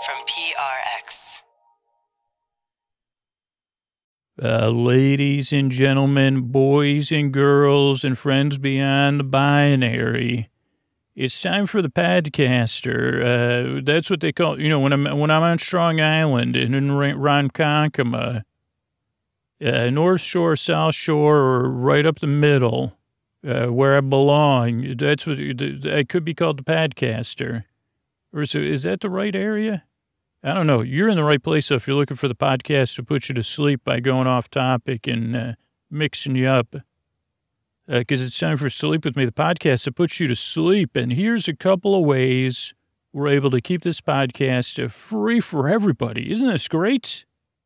from PRX. Ladies and gentlemen, boys and girls, and friends beyond the binary, it's time for the Podcaster. That's what they call, when I'm on Strong Island and in Ronkonkoma, North Shore, South Shore, or right up the middle, where I belong. That's what I could be called the Podcaster. Or is that the right area? I don't know. You're in the right place if you're looking for the podcast to put you to sleep by going off topic and mixing you up. Because it's time for Sleep With Me, the podcast that puts you to sleep. And here's a couple of ways we're able to keep this podcast free for everybody. Isn't this great?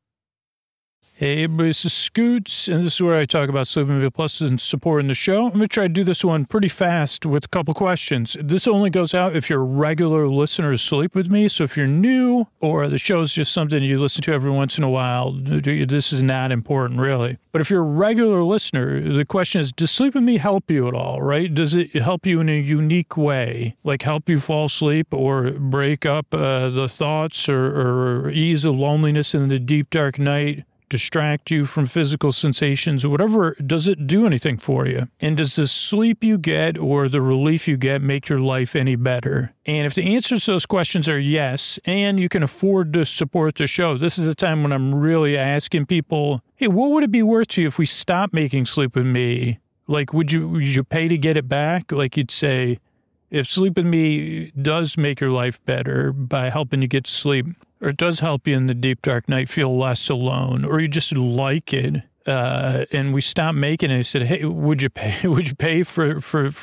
Hey, everybody, this is Scoots, and this is where I talk about Sleep With Me Plus and supporting the show. I'm going to try to do this one pretty fast with a couple questions. This only goes out if you're a regular listener to Sleep With Me, so if you're new or the show's just something you listen to every once in a while, this is not important, really. But if you're a regular listener, the question is, does Sleep With Me help you at all, right? Does it help you in a unique way, like help you fall asleep or break up the thoughts or ease the loneliness in the deep, dark night? Distract you from physical sensations or whatever? Does it do anything for you? And does the sleep you get or the relief you get make your life any better? And if the answers to those questions are yes, and you can afford to support the show, this is a time when I'm really asking people, hey, what would it be worth to you if we stopped making Sleep With Me? Like, would you pay to get it back? Like you'd say, if Sleep With Me does make your life better by helping you get to sleep, or it does help you in the deep, dark night feel less alone, or you just like it, and we stopped making it, I said, hey, would you pay for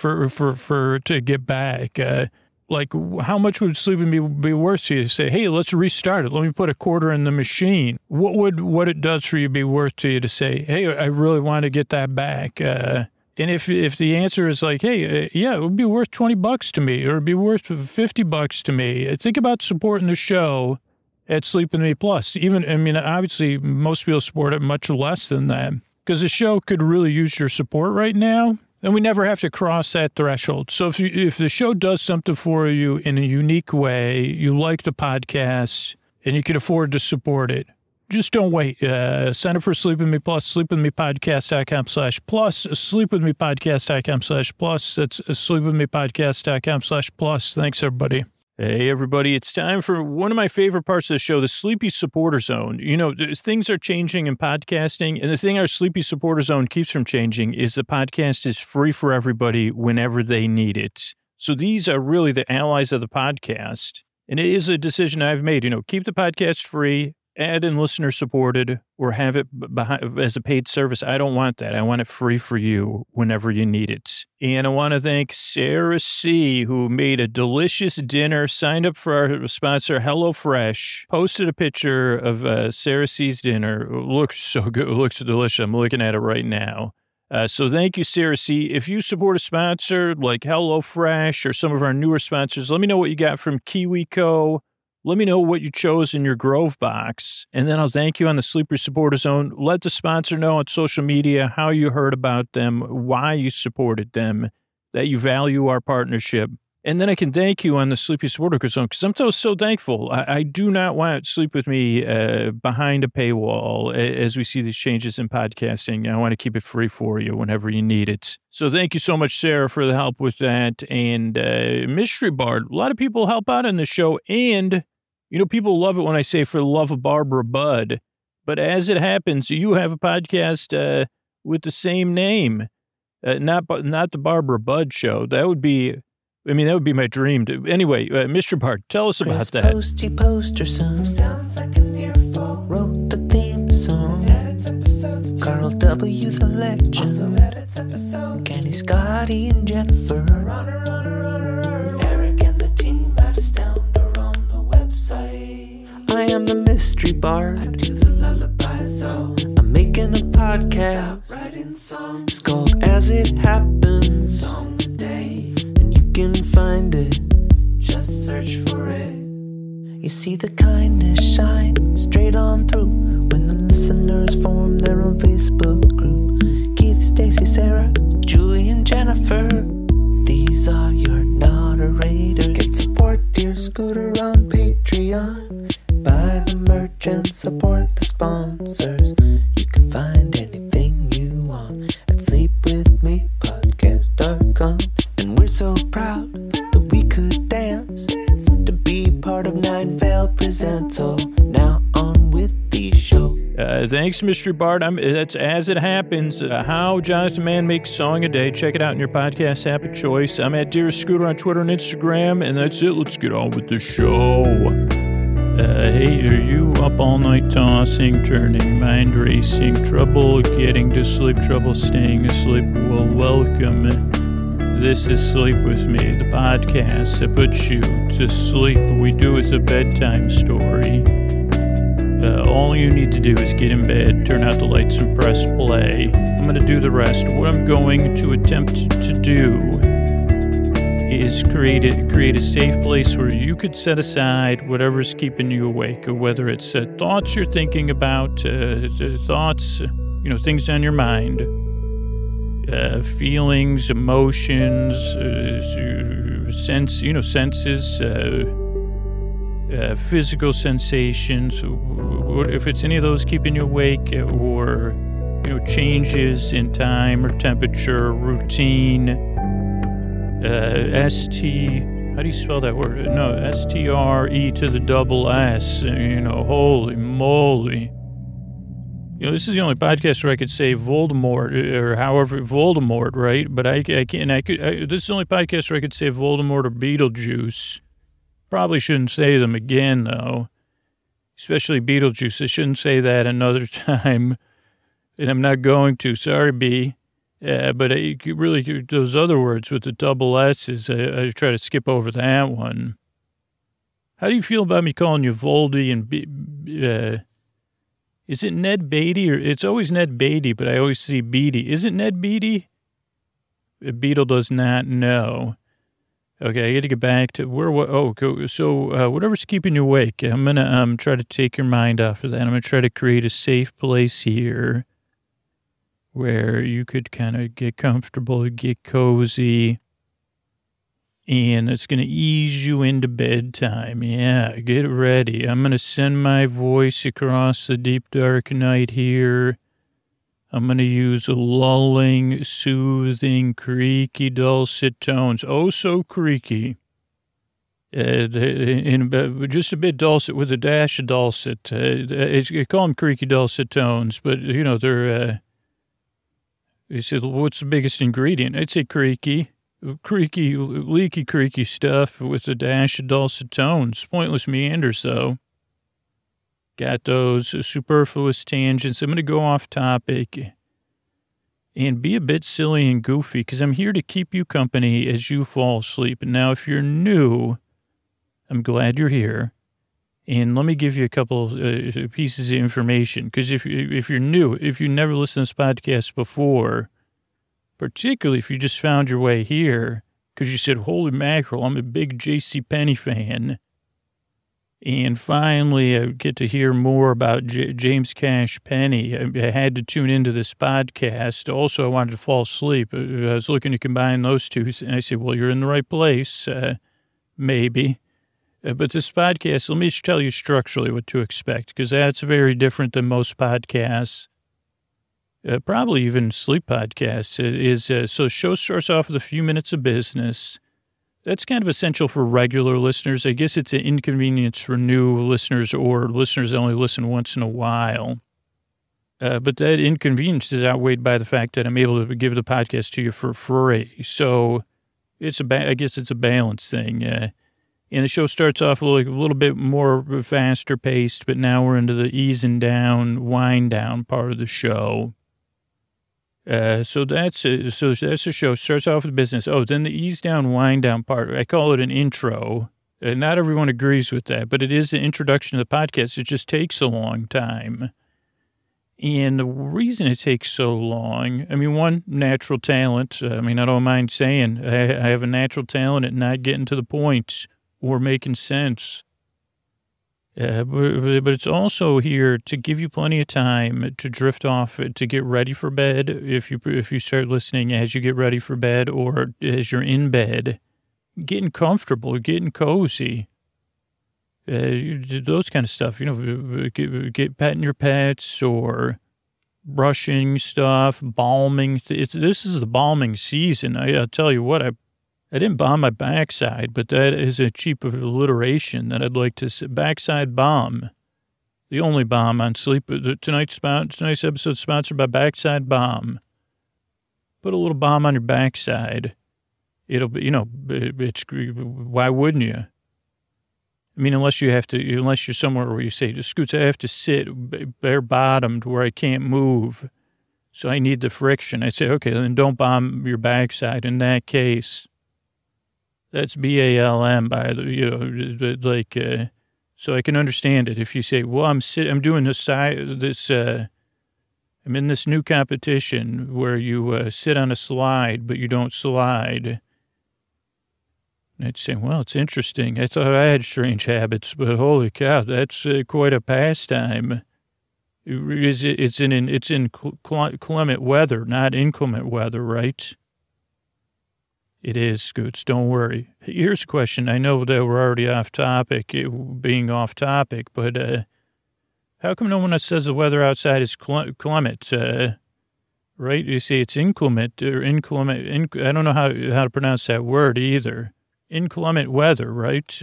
to get back? Like, how much would Sleep With Me be worth to you? Say, hey, let's restart it. Let me put a quarter in the machine. What it does for you be worth to you to say, hey, I really want to get that back? And if the answer is like, hey, yeah, it would be worth $20 to me, or it'd be worth $50 to me. Think about supporting the show at Sleep With Me Plus. Obviously, most people support it much less than that because the show could really use your support right now, and we never have to cross that threshold. So if the show does something for you in a unique way, you like the podcast, and you can afford to support it, just don't wait. Sign up for Sleep With Me Plus, sleepwithmepodcast.com/plus, sleepwithmepodcast.com/plus. That's sleepwithmepodcast.com/plus. Thanks, everybody. Hey, everybody, it's time for one of my favorite parts of the show, the Sleepy Supporter Zone. Things are changing in podcasting, and the thing our Sleepy Supporter Zone keeps from changing is the podcast is free for everybody whenever they need it. So these are really the allies of the podcast, and it is a decision I've made. Keep the podcast free, add in listener supported, or have it as a paid service. I don't want that. I want it free for you whenever you need it. And I want to thank Sarah C., who made a delicious dinner, signed up for our sponsor, HelloFresh, posted a picture of Sarah C.'s dinner. It looks so good. It looks delicious. I'm looking at it right now. So thank you, Sarah C. If you support a sponsor like HelloFresh or some of our newer sponsors, let me know what you got from KiwiCo. Let me know what you chose in your Grove box, and then I'll thank you on the Sleeper Supporter Zone. Let the sponsor know on social media how you heard about them, why you supported them, that you value our partnership. And then I can thank you on the Sleepy Supporter Zone, because I'm so thankful. I do not want Sleep With Me behind a paywall as we see these changes in podcasting. I want to keep it free for you whenever you need it. So thank you so much, Sarah, for the help with that. And Mystery Bard, a lot of people help out on the show, and people love it when I say for the love of Barbara Budd. But as it happens, you have a podcast with the same name, not the Barbara Budd Show. That would be my dream. Anyway, Mr. Bard, tell us about that. Posty Poster Son sounds like an earful. Wrote the theme song. Edits episodes. Carl W. the Legend. Also edits episodes. Kenny, Scotty, and Jennifer. Runner. Eric and the team at Astound are on the website. I am the Mystery Bard. I do the lullaby song. I'm making a podcast. Writing songs. It's called As It Happens. Song a day. Can find it, just search for it. You see the kindness shine straight on through when the listeners form their own Facebook group. Keith, Stacy, Sarah, Julie, and Jennifer, these are your moderators. Get support, dear Scooter, on Patreon. research and support the sponsors. You can find anything you want at sleepwithmepodcast.com. And we're so proud that we could dance to be part of Nine Vale Presents. So now on with the show. Thanks, Mr. Bart. That's As It Happens, How Jonathan Mann Makes Song a Day. Check it out in your podcast app of choice. I'm at Dearest Scooter on Twitter and Instagram, and that's it. Let's get on with the show. Hey, are you up all night tossing, turning, mind racing, trouble getting to sleep, trouble staying asleep? Well, welcome. This is Sleep With Me, the podcast that puts you to sleep. We do it a bedtime story. All you need to do is get in bed, turn out the lights, and press play. I'm going to do the rest. What I'm going to attempt to do is create a safe place where you could set aside whatever's keeping you awake, or whether it's thoughts you're thinking about, thoughts, things on your mind, feelings, emotions, senses, physical sensations. If it's any of those keeping you awake, or changes in time or temperature, routine, how do you spell that word? No, STRE to the double S. Holy moly. This is the only podcast where I could say Voldemort, or however, Voldemort, right? But this is the only podcast where I could say Voldemort or Beetlejuice. Probably shouldn't say them again, though. Especially Beetlejuice. I shouldn't say that another time. And I'm not going to. Sorry, B. But those other words with the double S's, I try to skip over that one. How do you feel about me calling you Voldy and is it Ned Beatty? Or it's always Ned Beatty, but I always see Beatty. Is it Ned Beatty? Beetle does not know. Okay, I got to get back to whatever's keeping you awake, I'm going to try to take your mind off of that. I'm going to try to create a safe place here where you could kind of get comfortable, get cozy, and it's going to ease you into bedtime. Yeah, get ready. I'm going to send my voice across the deep, dark night here. I'm going to use lulling, soothing, creaky, dulcet tones. Oh, so creaky. Just a bit dulcet with a dash of dulcet. I call them creaky, dulcet tones, but, they're... He said, what's the biggest ingredient? I'd say creaky, leaky, creaky stuff with a dash of dulcet tones. Pointless meanders, though. Got those superfluous tangents. I'm going to go off topic and be a bit silly and goofy because I'm here to keep you company as you fall asleep. Now, if you're new, I'm glad you're here. And let me give you a couple pieces of information, because if you're new, if you never listened to this podcast before, particularly if you just found your way here because you said, holy mackerel, I'm a big JCPenney fan, and finally I get to hear more about James Cash Penney, I had to tune into this podcast. Also, I wanted to fall asleep. I was looking to combine those two, and I said, well, you're in the right place, maybe. But this podcast, let me just tell you structurally what to expect, because that's very different than most podcasts, probably even sleep podcasts. So the show starts off with a few minutes of business. That's kind of essential for regular listeners. I guess it's an inconvenience for new listeners or listeners that only listen once in a while. But that inconvenience is outweighed by the fact that I'm able to give the podcast to you for free. So I guess it's a balance thing. And the show starts off a little bit more faster paced, but now we're into the easing down, wind down part of the show. So that's the show. Starts off with business. Oh, then the ease down, wind down part. I call it an intro. Not everyone agrees with that, but it is the introduction to the podcast. It just takes a long time. And the reason it takes so long, one, natural talent. I don't mind saying I have a natural talent at not getting to the point or making sense. But it's also here to give you plenty of time to drift off, to get ready for bed. If you start listening as you get ready for bed or as you're in bed, getting comfortable, getting cozy. those kind of stuff, get petting your pets or brushing stuff, balming. This is the balming season. I'll tell you what, I didn't balm my backside, but that is a cheap alliteration that I'd like to say. Backside balm. The only balm on sleep. Tonight's episode sponsored by Backside Balm. Put a little balm on your backside. It'll be, why wouldn't you? I mean, unless you're somewhere where you say, Scoots, I have to sit bare-bottomed where I can't move, so I need the friction. I say, okay, then don't balm your backside in that case. That's BALM, so I can understand it. If you say, well, I'm doing I'm in this new competition where you sit on a slide, but you don't slide. And I'd say, well, it's interesting. I thought I had strange habits, but holy cow, that's quite a pastime. It's in clement weather, not inclement weather, right? It is, Scoots. Don't worry. Here's a question. I know that we're already off topic, being off topic, but how come no one says the weather outside is clement? Right? You say it's inclement or inclement. I don't know how to pronounce that word either. Inclement weather, right?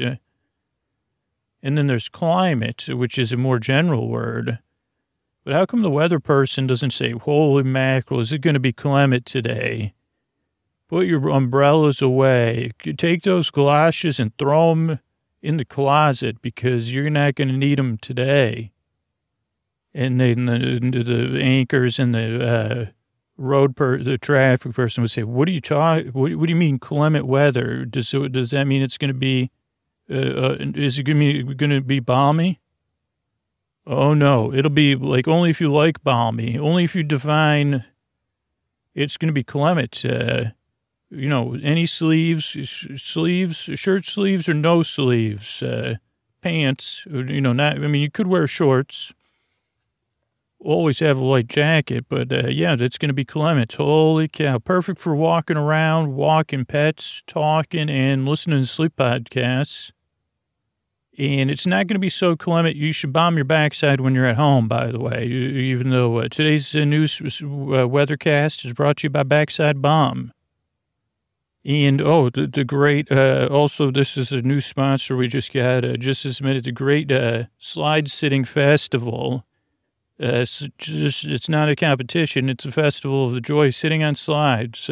And then there's climate, which is a more general word. But how come the weather person doesn't say, holy mackerel, is it going to be clement today? Put your umbrellas away. Take those galoshes and throw them in the closet because you're not going to need them today. And then the anchors and the the traffic person would say, what do you mean clement weather? Does that mean it's going to be, is it going to be balmy? Oh no, it'll be like only if you like balmy, only if you define it's going to be clement. Any sleeves, shirt sleeves or no sleeves, pants, you could wear shorts. Always have a light jacket, but that's going to be clement. Holy cow. Perfect for walking around, walking pets, talking, and listening to sleep podcasts. And it's not going to be so clement. You should balm your backside when you're at home, by the way, even though today's news weathercast is brought to you by Backside Balm. And, the great, also, this is a new sponsor we just got, just this minute, the great Slide Sitting Festival. It's not a competition. It's a festival of the joy of sitting on slides.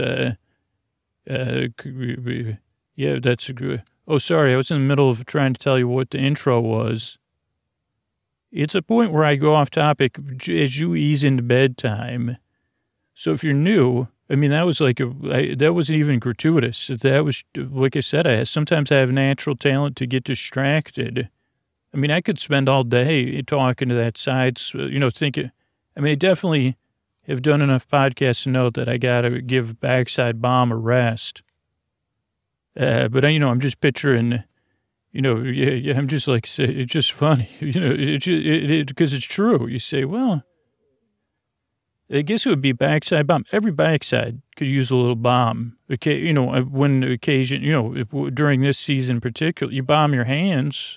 That's a good. Oh, sorry. I was in the middle of trying to tell you what the intro was. It's a point where I go off topic as you ease into bedtime. So if you're new, that was that wasn't even gratuitous. That was, like I said, sometimes I have natural talent to get distracted. I could spend all day talking to that side, thinking, I definitely have done enough podcasts to know that I got to give Backside Balm a rest. But I'm just picturing, I'm just like, it's just funny, because it's true. You say, well, I guess it would be Backside Balm. Every backside could use a little balm. Okay, when occasion, during this season particularly, you balm your hands,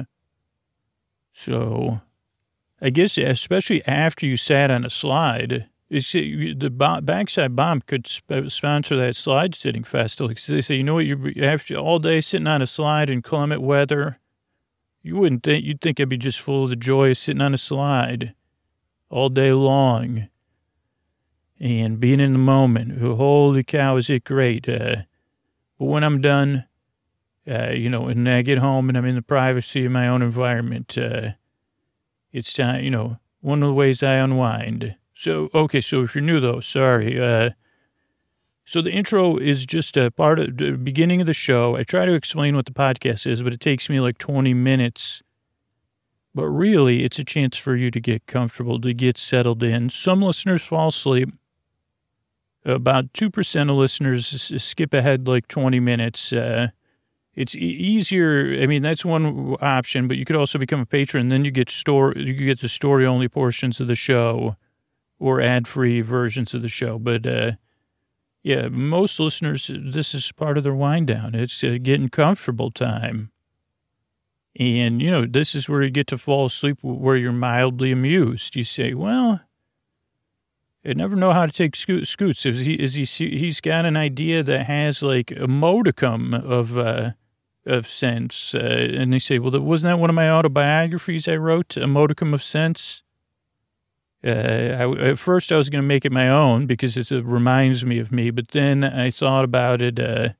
so I guess especially after you sat on a slide, the Backside Balm could sponsor that slide sitting festival. They say, you after all day sitting on a slide in clement weather, you'd think I'd be just full of the joy of sitting on a slide all day long and being in the moment. Holy cow, is it great. But when I'm done, and I get home and I'm in the privacy of my own environment, it's time, one of the ways I unwind. So if you're new though, sorry. So the intro is just a part of the beginning of the show. I try to explain what the podcast is, but it takes me like 20 minutes. But really, it's a chance for you to get comfortable, to get settled in. Some listeners fall asleep. About 2% of listeners skip ahead like 20 minutes. It's easier. That's one option, but you could also become a patron. Then you get the story-only portions of the show or ad-free versions of the show. But, most listeners, this is part of their wind down. It's getting comfortable time. And, this is where you get to fall asleep where you're mildly amused. You say, well, I never know how to take Scoots. He's got an idea that has like a modicum of sense. And they say, well, wasn't that one of my autobiographies I wrote, A Modicum of Sense? At first I was going to make it my own because it reminds me of me. But then I thought about it,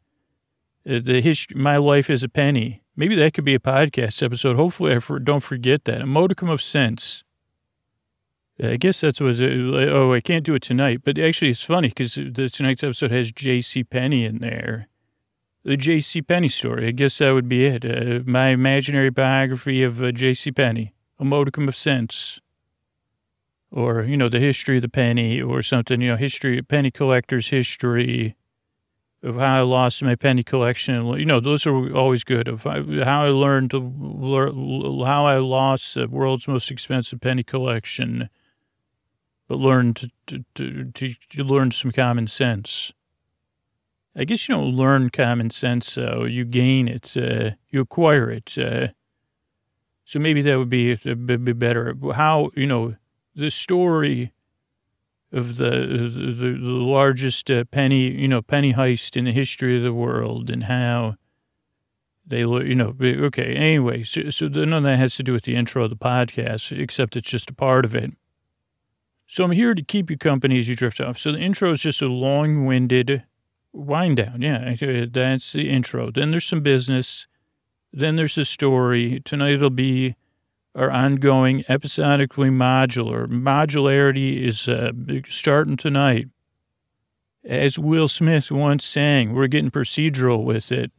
my life as a penny. Maybe that could be a podcast episode. Hopefully I don't forget that. A Modicum of Sense. I guess that's what I can't do it tonight. But actually it's funny because tonight's episode has J.C. Penney in there. The J.C. Penney story. I guess that would be it. My imaginary biography of J.C. Penney. A Modicum of Sense. Or, the history of the penny or something. History, penny collector's history. Of how I lost my penny collection. Those are always good. Of how I learned how I lost the world's most expensive penny collection, but learned to learn some common sense. I guess you don't learn common sense, though. You gain it. You acquire it. So maybe that would be better. How, the story of the largest penny heist in the history of the world and how they, okay. Anyway, so none of that has to do with the intro of the podcast, except it's just a part of it. So I'm here to keep you company as you drift off. So the intro is just a long-winded wind down. Yeah, that's the intro. Then there's some business. Then there's the story. Tonight it'll be are ongoing, episodically modular. Modularity is starting tonight. As Will Smith once sang, we're getting procedural with it.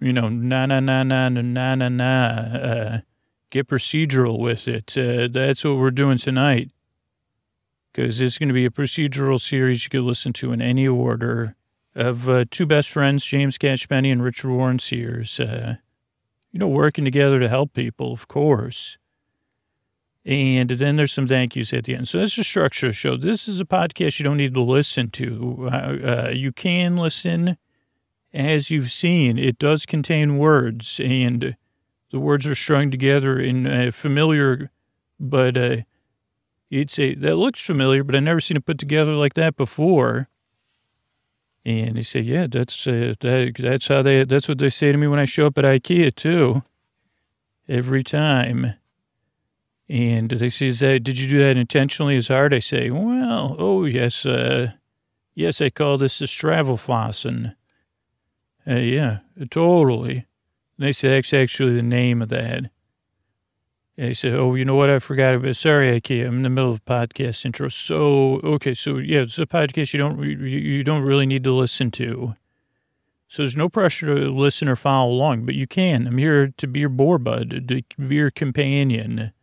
Na. Get procedural with it. That's what we're doing tonight. Because it's going to be a procedural series you can listen to in any order of two best friends, James Cash Penney and Richard Warren Sears. Working together to help people, of course. And then there's some thank yous at the end. So that's the structure of the show. This is a podcast you don't need to listen to. You can listen. As you've seen, it does contain words, and the words are strung together in familiar, but that looks familiar, but I've never seen it put together like that before. And they say, yeah, that's what they say to me when I show up at IKEA too. Every time. And they say, did you do that intentionally as hard? I say, well, oh, yes. Yes, I call this the Stravelfossen. Yeah, totally. And they say, that's actually the name of that. And they said, oh, you know what? I forgot about. Sorry, IKEA. I'm in the middle of a podcast intro. So, okay. So yeah, it's a podcast you don't really need to listen to. So there's no pressure to listen or follow along, but you can. I'm here to be your bore bud, to be your companion.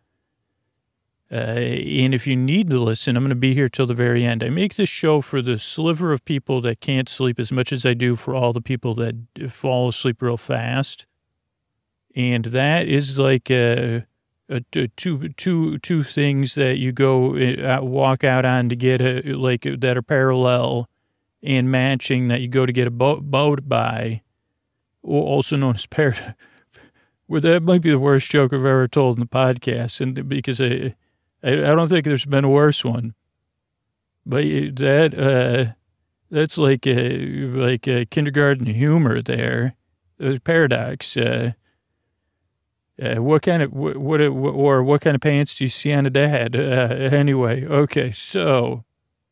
And if you need to listen, I'm going to be here till the very end. I make this show for the sliver of people that can't sleep as much as I do for all the people that fall asleep real fast. And that is like two things that you go walk out on to get that are parallel and matching that you go to get a boat by, or also known as paradigm. Well, that might be the worst joke I've ever told in the podcast, and because I don't think there's been a worse one. But that's like kindergarten humor there. There's paradox. What kind of pants do you see on a dad? Anyway, okay, so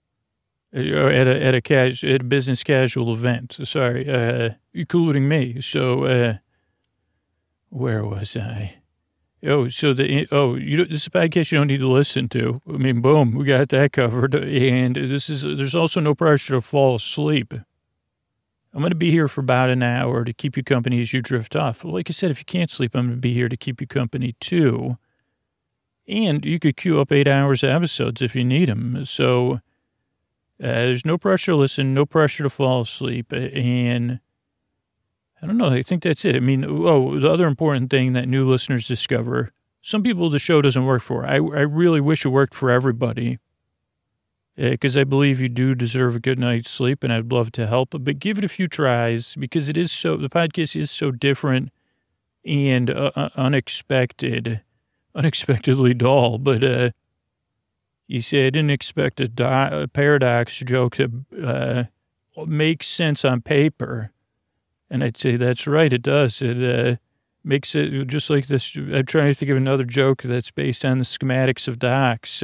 at a business casual event. Sorry, including me. So where was I? This is a podcast you don't need to listen to. I mean, boom, we got that covered. And there's also no pressure to fall asleep. I'm going to be here for about an hour to keep you company as you drift off. Like I said, if you can't sleep, I'm going to be here to keep you company too. And you could queue up 8 hours of episodes if you need them. So there's no pressure to listen, no pressure to fall asleep. And I don't know. I think that's it. I mean, the other important thing that new listeners discover, some people the show doesn't work for. I really wish it worked for everybody because I believe you do deserve a good night's sleep, and I'd love to help. But give it a few tries because the podcast is so different and unexpectedly dull, but you say I didn't expect a paradox joke that makes sense on paper. And I'd say, that's right, it does. It makes it just like this. I'm trying to think of another joke that's based on the schematics of docs.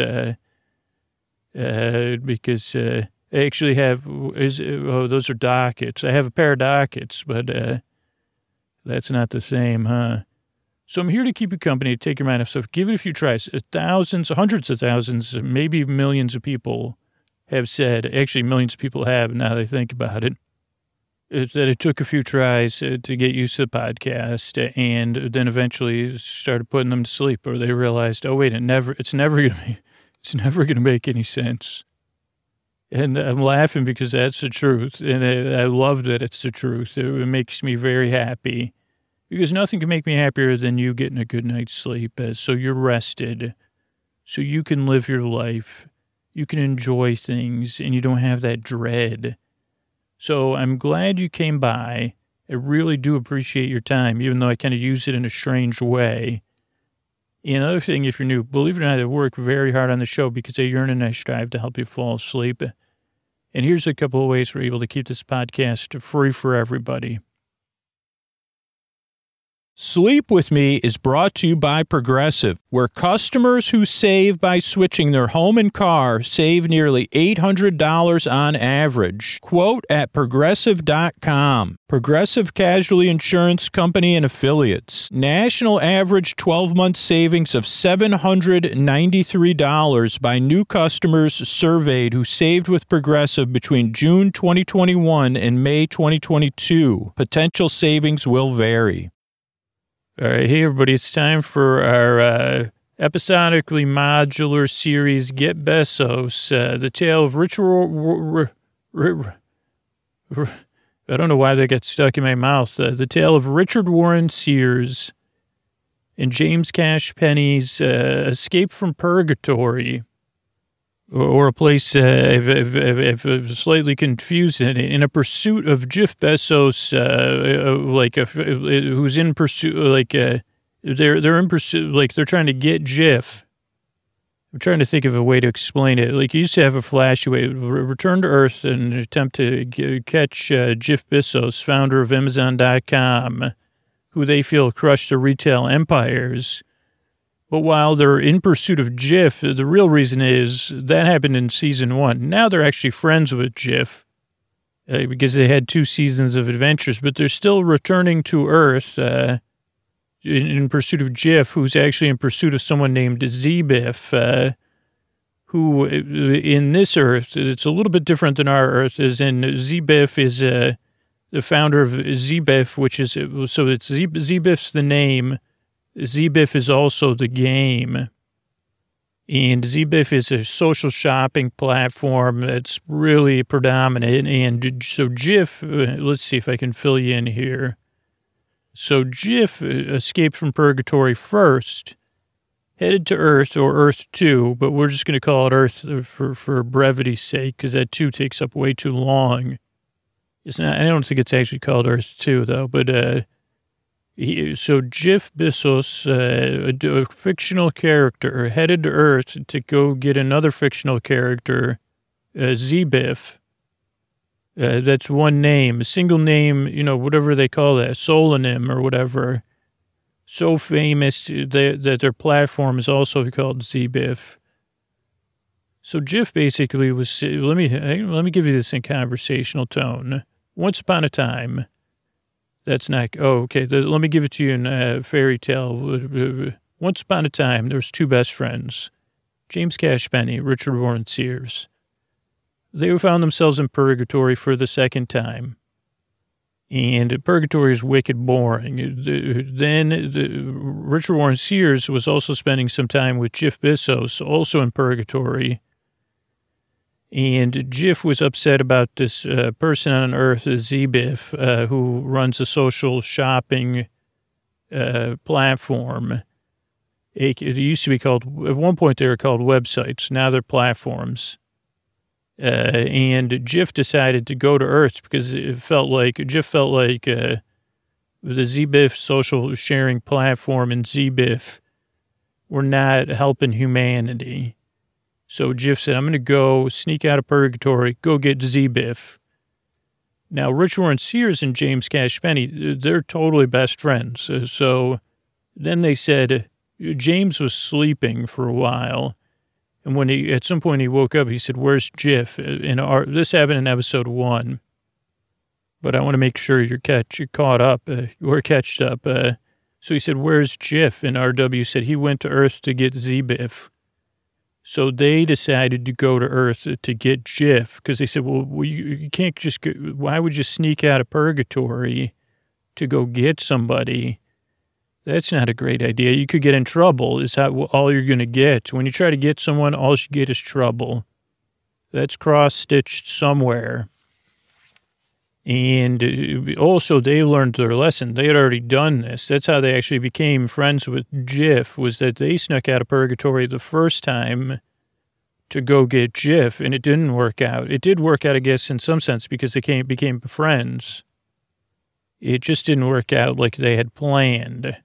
Because I actually have, those are dockets. I have a pair of dockets, but that's not the same, huh? So I'm here to keep you company, to take your mind off stuff. Give it a few tries. Thousands, hundreds of thousands, maybe millions of people have said, actually millions of people have, now that I think about it, that it took a few tries to get used to the podcast, and then eventually started putting them to sleep, or they realized, oh wait, it's never gonna make any sense. And I'm laughing because that's the truth, and I love that it's the truth. It makes me very happy, because nothing can make me happier than you getting a good night's sleep, so you're rested, so you can live your life, you can enjoy things, and you don't have that dread. So I'm glad you came by. I really do appreciate your time, even though I kind of use it in a strange way. And another thing, if you're new, believe it or not, I work very hard on the show because I yearn and I strive to help you fall asleep. And here's a couple of ways we're able to keep this podcast free for everybody. Sleep With Me is brought to you by Progressive, where customers who save by switching their home and car save nearly $800 on average. Quote at Progressive.com. Progressive Casualty Insurance Company and Affiliates. National average 12-month savings of $793 by new customers surveyed who saved with Progressive between June 2021 and May 2022. Potential savings will vary. All right, hey, everybody, it's time for our episodically modular series, Get Bezos, the tale of Richard... I don't know why that got stuck in my mouth. The tale of Richard Warren Sears and James Cash Penney's escape from purgatory, or a place I've slightly confused it, in a pursuit of Jeff Bezos, who's in pursuit, they're in pursuit, like they're trying to get Jeff. I'm trying to think of a way to explain it. Like, you used to have a flashy way, return to Earth and attempt to catch Jeff Bezos, founder of Amazon.com, who they feel crushed the retail empires. But while they're in pursuit of Jeff, the real reason is that happened in season 1. Now they're actually friends with Jeff because they had 2 seasons of adventures, but they're still returning to Earth in pursuit of Jeff, who's actually in pursuit of someone named Z-Biff, who in this Earth, it's a little bit different than our Earth, as in Z-Biff is the founder of Z-Biff, which is, so it's Z-Biff's the name. Z-Biff is also the game, and Z-Biff is a social shopping platform that's really predominant, and so Jeff, let's see if I can fill you in here. So Jeff escaped from purgatory first, headed to Earth, or Earth 2, but we're just going to call it Earth for brevity's sake, because that 2 takes up way too long. It's not, I don't think it's actually called Earth 2, though, but so Jeff Bezos, a fictional character, headed to Earth to go get another fictional character, Z-Biff. That's one name, a single name, whatever they call that, pseudonym or whatever. So famous that their platform is also called Z-Biff. So Jeff basically was, let me give you this in conversational tone. Once upon a time, that's not, okay. Let me give it to you in a fairy tale. Once upon a time, there was 2 best friends, James Cash Penney, Richard Warren Sears. They found themselves in purgatory for the second time. And purgatory is wicked boring. Then Richard Warren Sears was also spending some time with Jeff Bezos, also in purgatory. And Jeff was upset about this person on Earth, Z-Biff, who runs a social shopping platform. It used to be called, at one point they were called websites. Now they're platforms. And Jeff decided to go to Earth because Jeff felt like the ZBIF social sharing platform and ZBIF were not helping humanity. So Jiff said, I'm going to go sneak out of purgatory, go get ZBIF. Now, Rich Warren Sears and James Cash Penney, they're totally best friends. So then they said James was sleeping for a while. And when at some point he woke up, he said, where's Jiff? This happened in episode 1. But I want to make sure you're caught up. You're catched up. So he said, where's Jiff? And RW said he went to Earth to get ZBIF. So they decided to go to Earth to get Jiff because they said, well, you can't just go. Why would you sneak out of purgatory to go get somebody? That's not a great idea. You could get in trouble is all you're going to get. When you try to get someone, all you get is trouble. That's cross-stitched somewhere. And also they learned their lesson. They had already done this. That's how they actually became friends with Jiff, was that they snuck out of purgatory the first time to go get Jiff, and it didn't work out. It did work out, I guess, in some sense, because they became friends. It just didn't work out like they had planned.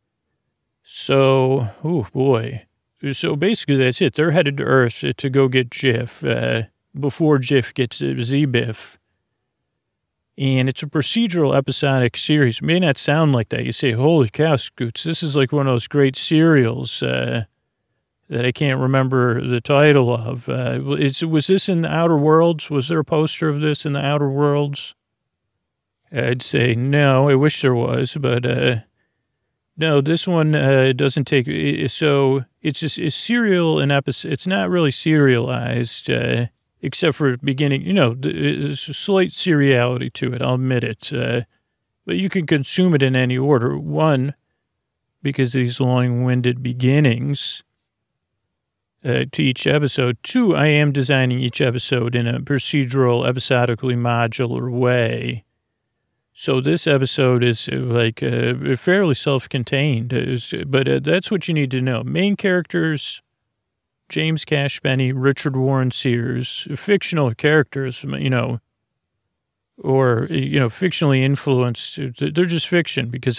So, oh boy. So basically that's it. They're headed to Earth to go get Jiff before Jiff gets ZBIF. And it's a procedural episodic series. It may not sound like that. You say, holy cow, Scoots, this is like one of those great serials that I can't remember the title of. Was this in the Outer Worlds? Was there a poster of this in the Outer Worlds? I'd say no. I wish there was, but no, this one doesn't take. So it's just a serial in episode. It's not really serialized. Except for beginning, there's a slight seriality to it, I'll admit it. But you can consume it in any order. One, because of these long-winded beginnings to each episode. Two, I am designing each episode in a procedural, episodically modular way. So this episode is like fairly self-contained, but that's what you need to know. Main characters, James Cash Penney, Richard Warren Sears, fictional characters, or, fictionally influenced. They're just fiction because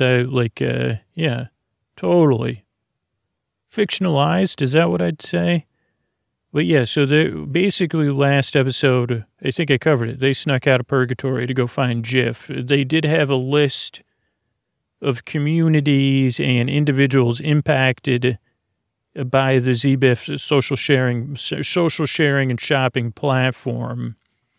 totally. Fictionalized, is that what I'd say? But yeah, so basically last episode, I think I covered it. They snuck out of purgatory to go find Jiff. They did have a list of communities and individuals impacted by the ZBIF social sharing and shopping platform.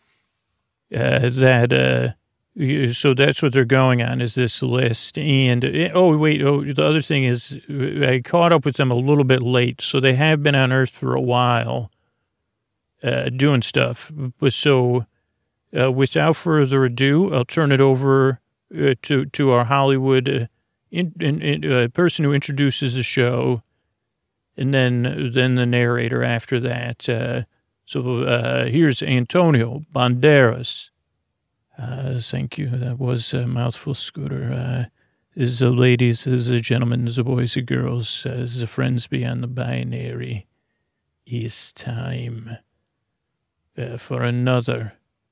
So that's what they're going on, is this list. And the other thing is I caught up with them a little bit late, so they have been on Earth for a while, doing stuff. But so without further ado, I'll turn it over to our Hollywood person who introduces the show. And then the narrator after that. Here's Antonio Banderas. Thank you. That was a mouthful, Scooter. This is the ladies, this is the gentlemen, this is the boys and girls, this is the friends beyond the binary. It's time for another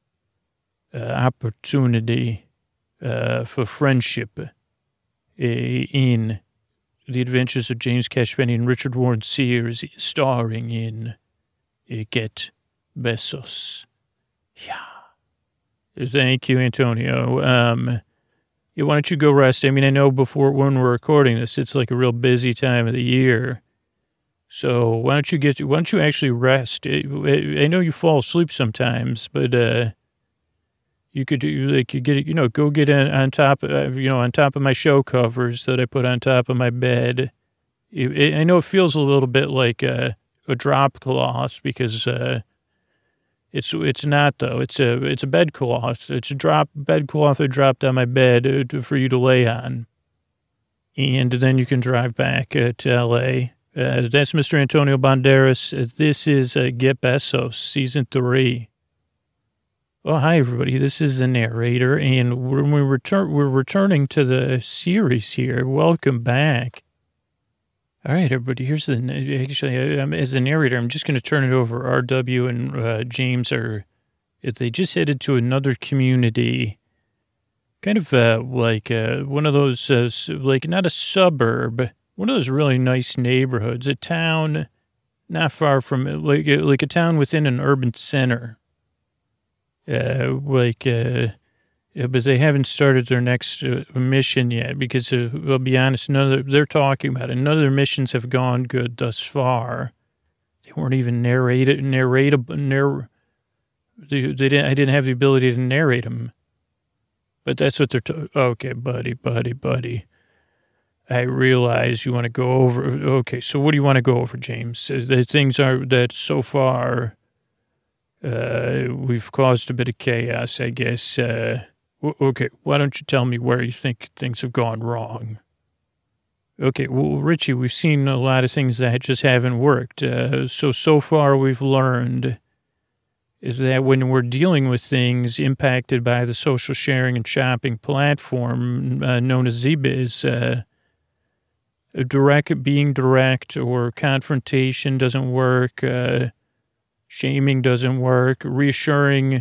opportunity for friendship in The Adventures of James Cash Penney and Richard Warren Sears, starring in Get Besos. Yeah. Thank you, Antonio. Why don't you go rest? I mean, I know when we're recording this, it's like a real busy time of the year. So why don't you actually rest? I know you fall asleep sometimes, but you could go get on top of my show covers that I put on top of my bed. I know it feels a little bit like a drop cloth because it's not though. It's a bed cloth. It's a bed cloth I dropped on my bed for you to lay on, and then you can drive back to L.A. That's Mr. Antonio Banderas. This is Get Besos, Season 3. Well, hi, everybody. This is the narrator, and we're returning to the series here. Welcome back. All right, everybody, here's as the narrator, I'm just going to turn it over. RW and James they just headed to another community kind of like one of those, like not a suburb, one of those really nice neighborhoods, a town not far from, like a town within an urban center. But they haven't started their next mission yet because, I'll be honest, they're talking about it. None of their missions have gone good thus far. They weren't even narratable. I didn't have the ability to narrate them. But that's what they're okay, buddy. I realize you want to go over. Okay, so what do you want to go over, James? The things are that so far we've caused a bit of chaos, I guess. Okay, why don't you tell me where you think things have gone wrong? Okay, well, Richie, we've seen a lot of things that just haven't worked. So far we've learned is that when we're dealing with things impacted by the social sharing and shopping platform known as ZBiz, being direct or confrontation doesn't work, shaming doesn't work, reassuring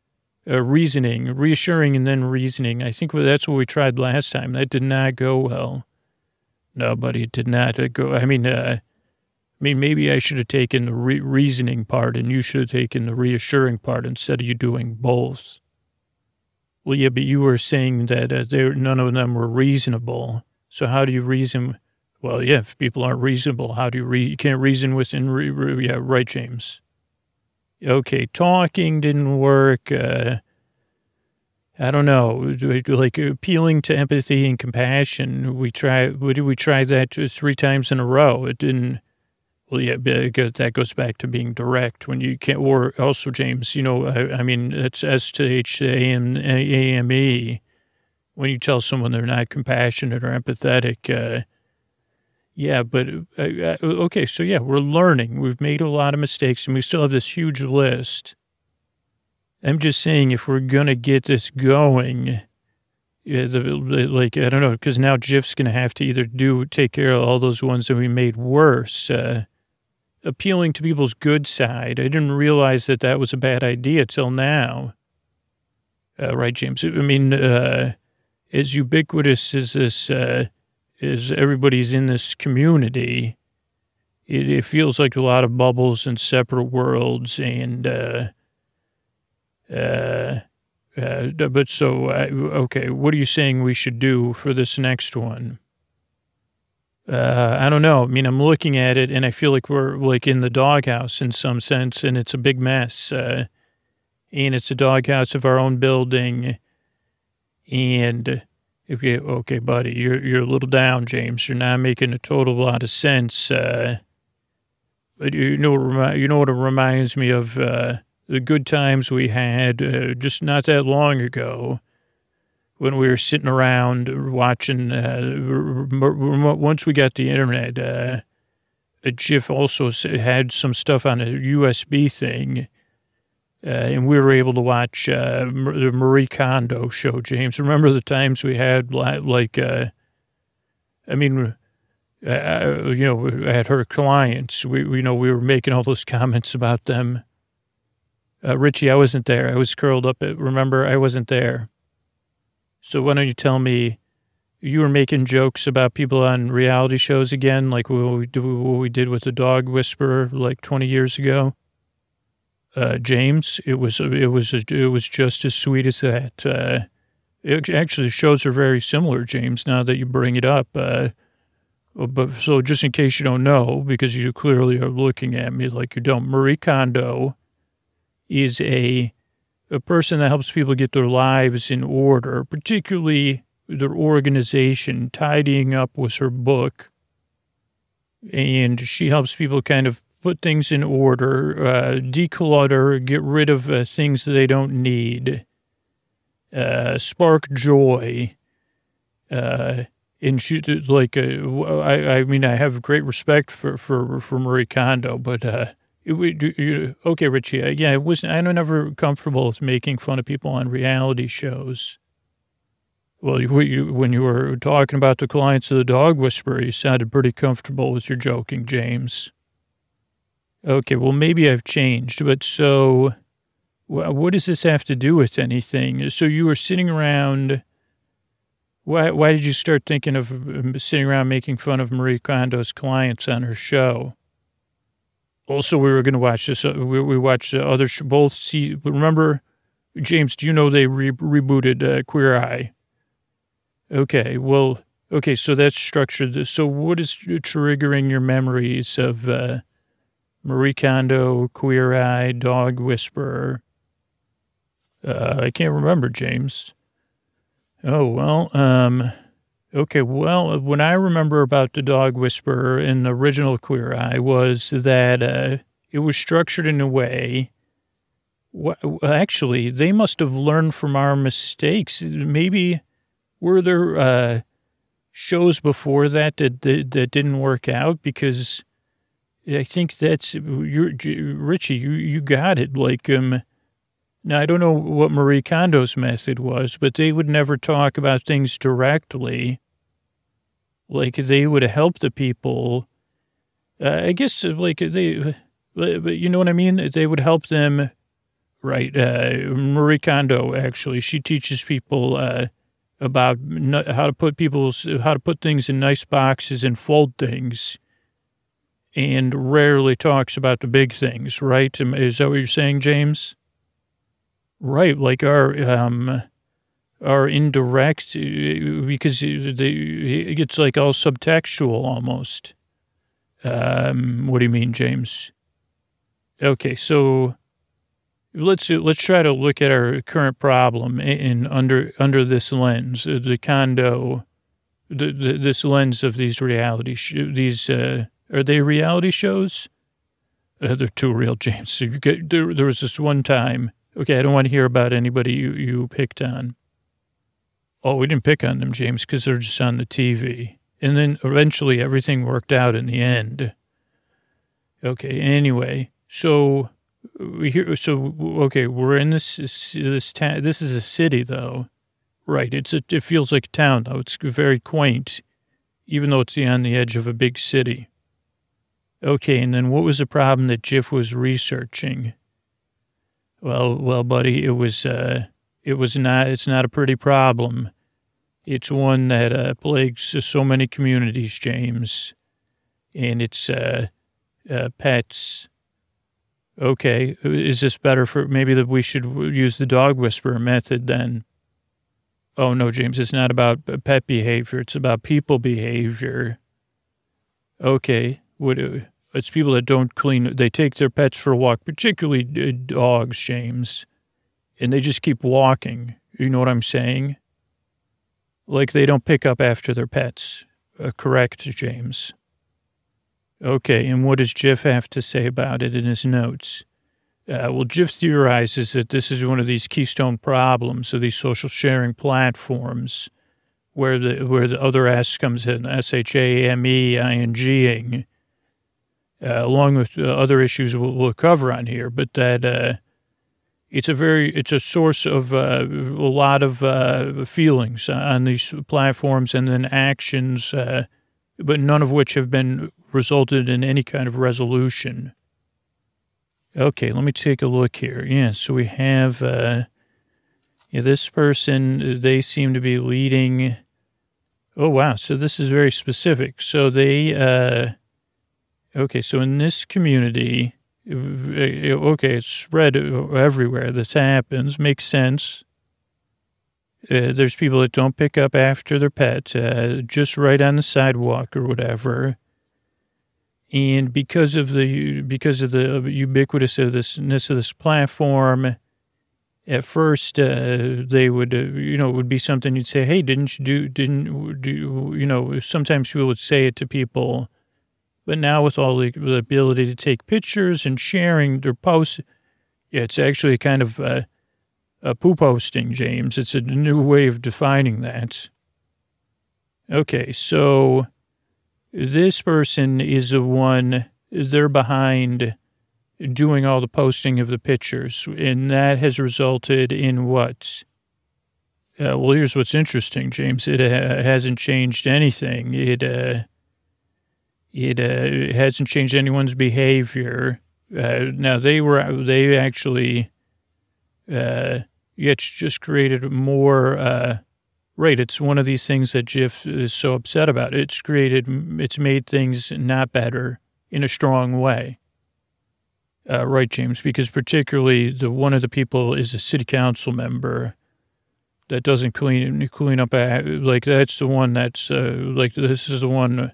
and then reasoning. I think that's what we tried last time. That did not go well. No, buddy, it did not go. I mean, maybe I should have taken the reasoning part and you should have taken the reassuring part instead of you doing both. Well, yeah, but you were saying that none of them were reasonable. So how do you reason? Well, yeah, if people aren't reasonable, how do you can't reason within, yeah, right, James. Okay, talking didn't work. I don't know, like appealing to empathy and compassion. We try that 3 times in a row. It didn't. Well, yeah, that goes back to being direct when you can't. Or also, James, I mean, it's S to H to AME. When you tell someone they're not compassionate or empathetic. Yeah, but, okay, so yeah, we're learning. We've made a lot of mistakes, and we still have this huge list. I'm just saying if we're going to get this going, I don't know, because now Jeff's going to have to either take care of all those ones that we made worse. Appealing to people's good side. I didn't realize that was a bad idea till now. Right, James? I mean, as ubiquitous as this... is everybody's in this community, it feels like a lot of bubbles and separate worlds. And, okay, what are you saying we should do for this next one? I don't know. I mean, I'm looking at it and I feel like we're like in the doghouse in some sense, and it's a big mess. And it's a doghouse of our own building. And, okay, buddy, you're a little down, James. You're not making a total lot of sense. But you know what it reminds me of? The good times we had just not that long ago when we were sitting around watching. Once we got the internet, Jiff also had some stuff on a USB thing. And we were able to watch the Marie Kondo show, James. Remember the times we had, at her clients, we were making all those comments about them. Richie, I wasn't there. I was curled up. Remember, I wasn't there. So why don't you tell me, you were making jokes about people on reality shows again, like what we did with the Dog Whisperer like 20 years ago? James, it was just as sweet as that. Actually, the shows are very similar, James, now that you bring it up. But so just in case you don't know, because you clearly are looking at me like you don't, Marie Kondo is a person that helps people get their lives in order, particularly their organization. Tidying Up was her book. And she helps people kind of put things in order, declutter, get rid of things that they don't need, spark joy. And she, like, I mean, I have great respect for Marie Kondo, but okay, Richie, yeah, I'm never comfortable with making fun of people on reality shows. Well, when you were talking about the clients of the Dog Whisperer, you sounded pretty comfortable with your joking, James. Okay, well, maybe I've changed, but so what does this have to do with anything? So you were sitting around Why did you start thinking of sitting around making fun of Marie Kondo's clients on her show? Also, we were going to watch this. We watched the other both. Remember, James? Do you know they rebooted Queer Eye? Okay, well, okay. So that's structured. So what is triggering your memories of Marie Kondo, Queer Eye, Dog Whisperer? I can't remember, James. Oh, well, okay, well, what I remember about the Dog Whisperer in the original Queer Eye was that it was structured in a way, actually, they must have learned from our mistakes. Maybe were there shows before that didn't work out? Because I think that's, Richie, you got it, like, now, I don't know what Marie Kondo's method was, but they would never talk about things directly. Like, they would help the people. I guess, like, but you know what I mean? They would help them, right? Marie Kondo, actually, she teaches people about how to put things in nice boxes and fold things, and rarely talks about the big things, right? Is that what you're saying, James? Right, like our indirect, because it's like all subtextual almost. What do you mean, James? Okay, so let's try to look at our current problem in under this lens, the Kondo, this lens of these reality these are they reality shows? They're too real, James. So there was this one time. Okay, I don't want to hear about anybody you picked on. Oh, we didn't pick on them, James, because they're just on the TV. And then eventually everything worked out in the end. Okay, anyway, so we're in this town. This is a city, though. Right, it feels like a town, though. It's very quaint, even though it's on the edge of a big city. Okay, and then what was the problem that Jiff was researching? Well, buddy, it's not a pretty problem. It's one that plagues so many communities, James. And it's pets. Okay, is this better for, maybe that we should use the Dog Whisperer method then? Oh, no, James, it's not about pet behavior. It's about people behavior. Okay, it's people that don't clean. They take their pets for a walk, particularly dogs, James, and they just keep walking. You know what I'm saying? Like they don't pick up after their pets. Correct, James? Okay, and what does Jiff have to say about it in his notes? Well, Jiff theorizes that this is one of these keystone problems of these social sharing platforms where the other S comes in, SHAMEING. Along with other issues we'll cover on here, but that it's a source of a lot of feelings on these platforms and then actions, but none of which have been resulted in any kind of resolution. Okay, let me take a look here. Yeah, so we have this person, they seem to be leading. Oh, wow, so this is very specific. So they... Okay, so in this community, okay, it's spread everywhere. This happens. Makes sense. There's people that don't pick up after their pet, just right on the sidewalk or whatever. And because of the ubiquitousness of this platform, at first they would, it would be something you'd say, hey, didn't do, sometimes people would say it to people. But now with all the ability to take pictures and sharing their posts, it's actually kind of a poo posting, James. It's a new way of defining that. Okay, so this person is the one, they're behind doing all the posting of the pictures, and that has resulted in what? Well, here's what's interesting, James. It hasn't changed anything. It hasn't changed anyone's behavior. Now they actually, it's just created more Right. It's one of these things that Jif is so upset about. It's made things not better in a strong way. Right, James, because particularly one of the people is a city council member that doesn't clean up. Like, that's the one that's, like, this is the one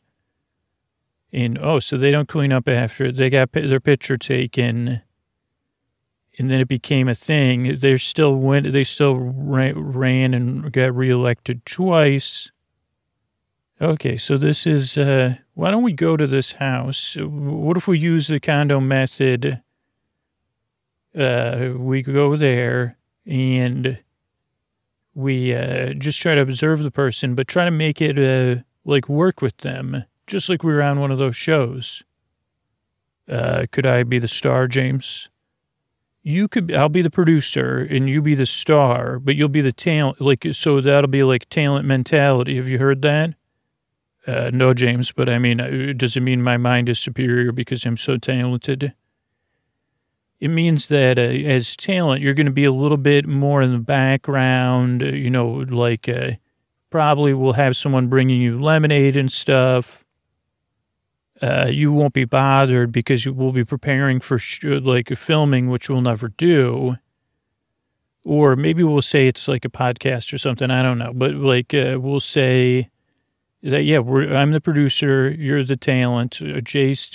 so they don't clean up after they got their picture taken. And then it became a thing. They still ran and got reelected twice. Okay, so this is, why don't we go to this house? What if we use the condo method? We go there and we just try to observe the person, but try to make it like work with them, just like we were on one of those shows. Could I be the star, James? I'll be the producer and you be the star, but you'll be the talent. Like, so that'll be like talent mentality. Have you heard that? No, James, but I mean, does it mean my mind is superior because I'm so talented? It means that as talent, you're going to be a little bit more in the background, like probably we'll have someone bringing you lemonade and stuff. You won't be bothered because you will be preparing for like filming, which we'll never do. Or maybe we'll say it's like a podcast or something. I don't know. But like we'll say that, yeah, I'm the producer. You're the talent. James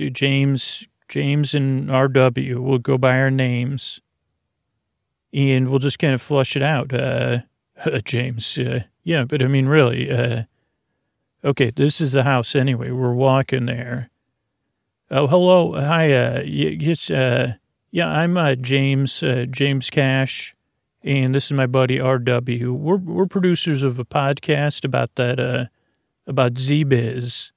and RW will go by our names. And we'll just kind of flush it out. James. Yeah, but I mean, really. Okay, this is the house anyway. We're walking there. Oh, hello. Hi. Yes. Yeah, I'm James Cash, and this is my buddy RW. We're producers of a podcast about that, about ZBiz.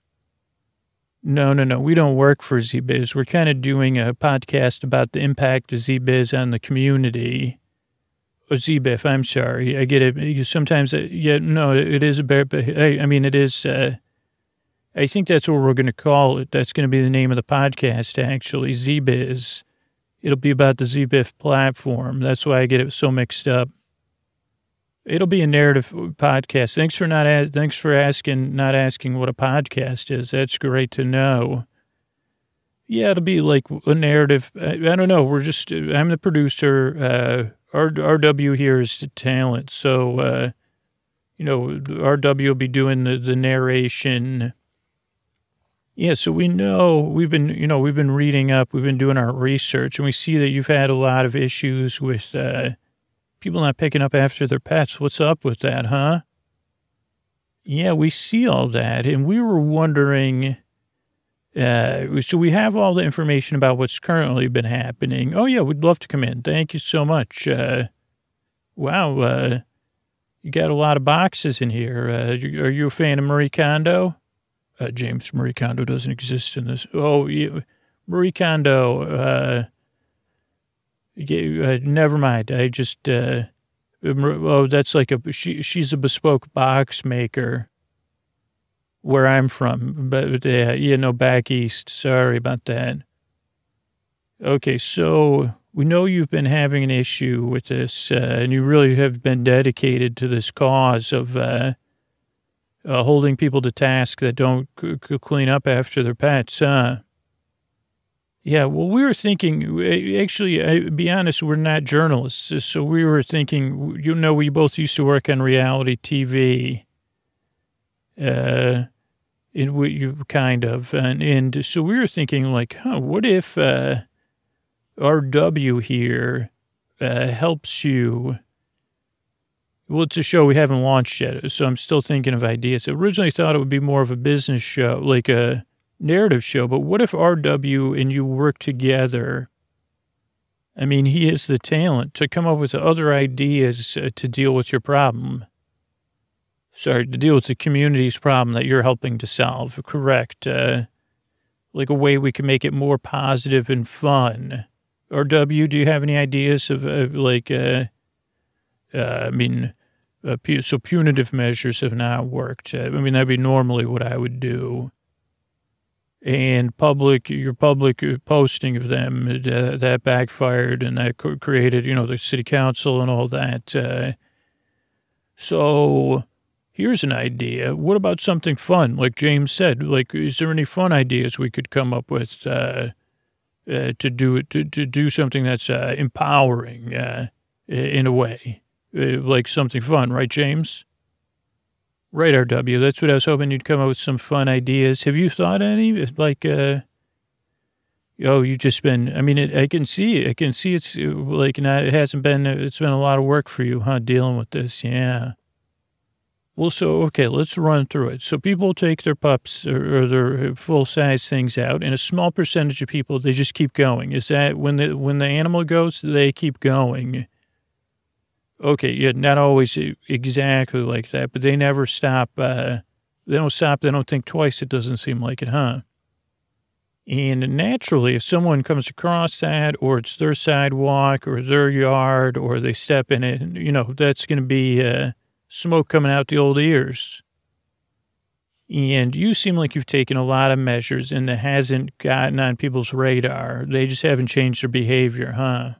No. We don't work for ZBiz. We're kind of doing a podcast about the impact of ZBiz on the community. ZBIF, I'm sorry. I get it. Sometimes, it is a bear, but I mean, it is, I think that's what we're going to call it. That's going to be the name of the podcast, actually, ZBiz. It'll be about the ZBIF platform. That's why I get it so mixed up. It'll be a narrative podcast. Thanks for not asking what a podcast is. That's great to know. Yeah, it'll be like a narrative. I don't know. I'm the producer. RW here is the talent. So, RW will be doing the narration. Yeah, so we know we've been reading up, we've been doing our research, and we see that you've had a lot of issues with people not picking up after their pets. What's up with that, huh? Yeah, we see all that, and we were wondering, so we have all the information about what's currently been happening. Oh, yeah, we'd love to come in. Thank you so much. Wow, you got a lot of boxes in here. Are you a fan of Marie Kondo? James, Marie Kondo doesn't exist in this. Oh, yeah, Marie Kondo, never mind. I just, that's like she's a bespoke box maker. Where I'm from, but back east. Sorry about that. Okay, so we know you've been having an issue with this, and you really have been dedicated to this cause of holding people to task that don't clean up after their pets, huh? Yeah, well, we were thinking, actually, I'll be honest, we're not journalists, so we were thinking, we both used to work on reality TV. Kind of. And so we were thinking like, what if RW here helps you? Well, it's a show we haven't launched yet, so I'm still thinking of ideas. I originally thought it would be more of a business show, like a narrative show, but what if RW and you work together? I mean, he has the talent to come up with other ideas to deal with your problem. Sorry, to deal with the community's problem that you're helping to solve. Correct. Like a way we can make it more positive and fun. RW, do you have any ideas of so punitive measures have not worked. I mean, that'd be normally what I would do. And your public posting of them, that backfired and that created, the city council and all that. So here's an idea. What about something fun? Like James said, like, is there any fun ideas we could come up with to do something that's empowering in a way, like something fun, right, James? Right, RW. That's what I was hoping you'd come up with some fun ideas. Have you thought any? Like, you've just been, I mean, I can see it's like not, it's been a lot of work for you, huh, dealing with this. Yeah. Well, so, okay, let's run through it. So people take their pups or their full-size things out, and a small percentage of people, they just keep going. Is that when the animal goes, they keep going? Okay, yeah, not always exactly like that, but they never stop. They don't stop. They don't think twice. It doesn't seem like it, huh? And naturally, if someone comes across that, or it's their sidewalk or their yard, or they step in it, that's going to be smoke coming out the old ears. And you seem like you've taken a lot of measures, and it hasn't gotten on people's radar. They just haven't changed their behavior, huh?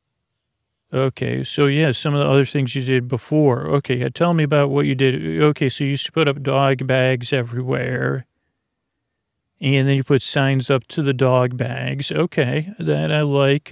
Okay, so yeah, some of the other things you did before. Okay, yeah, tell me about what you did. Okay, so you used to put up dog bags everywhere, and then you put signs up to the dog bags. Okay, that I like.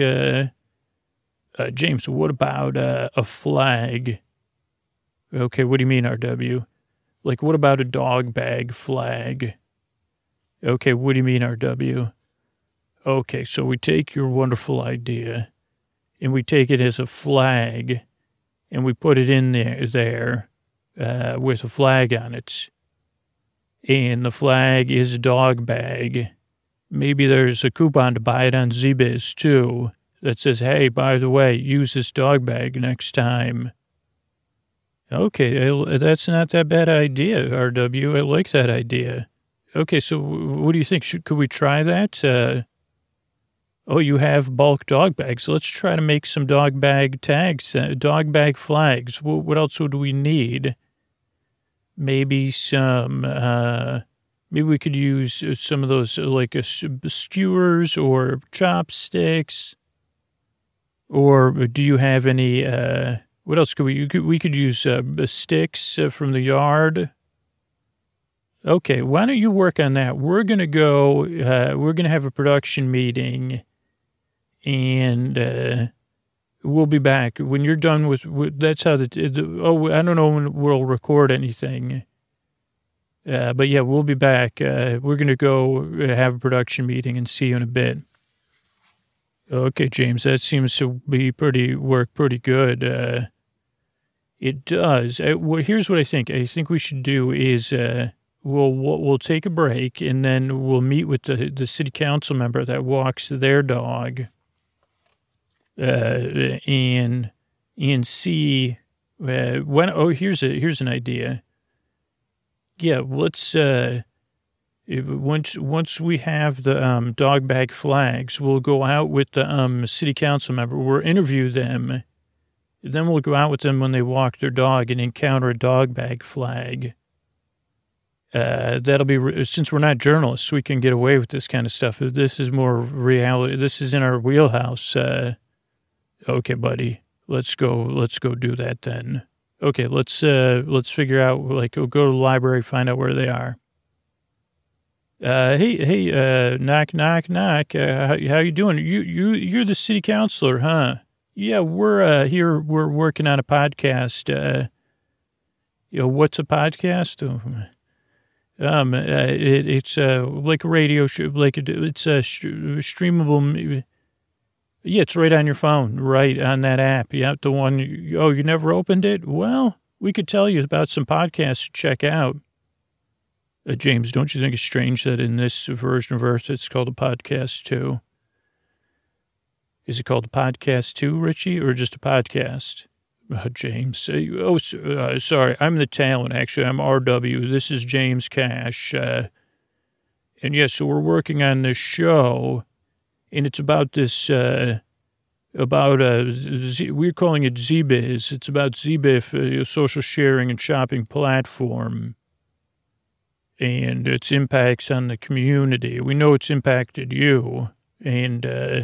James, what about a flag? Okay, what do you mean, RW? Like, what about a dog bag flag? Okay, what do you mean, RW? Okay, so we take your wonderful idea, and we take it as a flag, and we put it in there with a flag on it. And the flag is a dog bag. Maybe there's a coupon to buy it on ZBiz, too, that says, hey, by the way, use this dog bag next time. Okay, that's not that bad idea, RW. I like that idea. Okay, so what do you think? Could we try that? You have bulk dog bags. Let's try to make some dog bag tags, dog bag flags. What else would we need? Maybe some, maybe we could use some of those, like skewers or chopsticks. Or do you have any, what else could we could use sticks from the yard. Okay, why don't you work on that? We're going to have a production meeting, and we'll be back. When you're done with that's how I don't know when we'll record anything. But yeah, we'll be back. We're going to go have a production meeting and see you in a bit. Okay, James, that seems to work pretty good. It does. Here's what I think. I think we should do is we'll take a break, and then we'll meet with the city council member that walks their dog, and see when. Oh, here's an idea. Yeah, let's. Once we have the dog bag flags, we'll go out with the city council member. We'll interview them. Then we'll go out with them when they walk their dog and encounter a dog bag flag. That'll be, since we're not journalists, we can get away with this kind of stuff. This is more reality. This is in our wheelhouse. Okay, buddy, let's go do that then. Okay, let's figure out, like, we'll go to the library, find out where they are. Hey, knock, knock, knock. How you doing? You're the city councilor, huh? Yeah, we're here. We're working on a podcast. What's a podcast? It's like a radio show. Like it's a streamable. Yeah, it's right on your phone, right on that app. Yeah, the one. You never opened it? Well, we could tell you about some podcasts to check out. James, don't you think it's strange that in this version of Earth it's called a podcast too? Is it called a podcast too, Richie, or just a podcast? James, sorry, I'm the talent, actually. I'm RW. This is James Cash. And yes, so we're working on this show, and it's about this, we're calling it ZBiz. It's about ZBiz, a social sharing and shopping platform, and its impacts on the community. We know it's impacted you, and,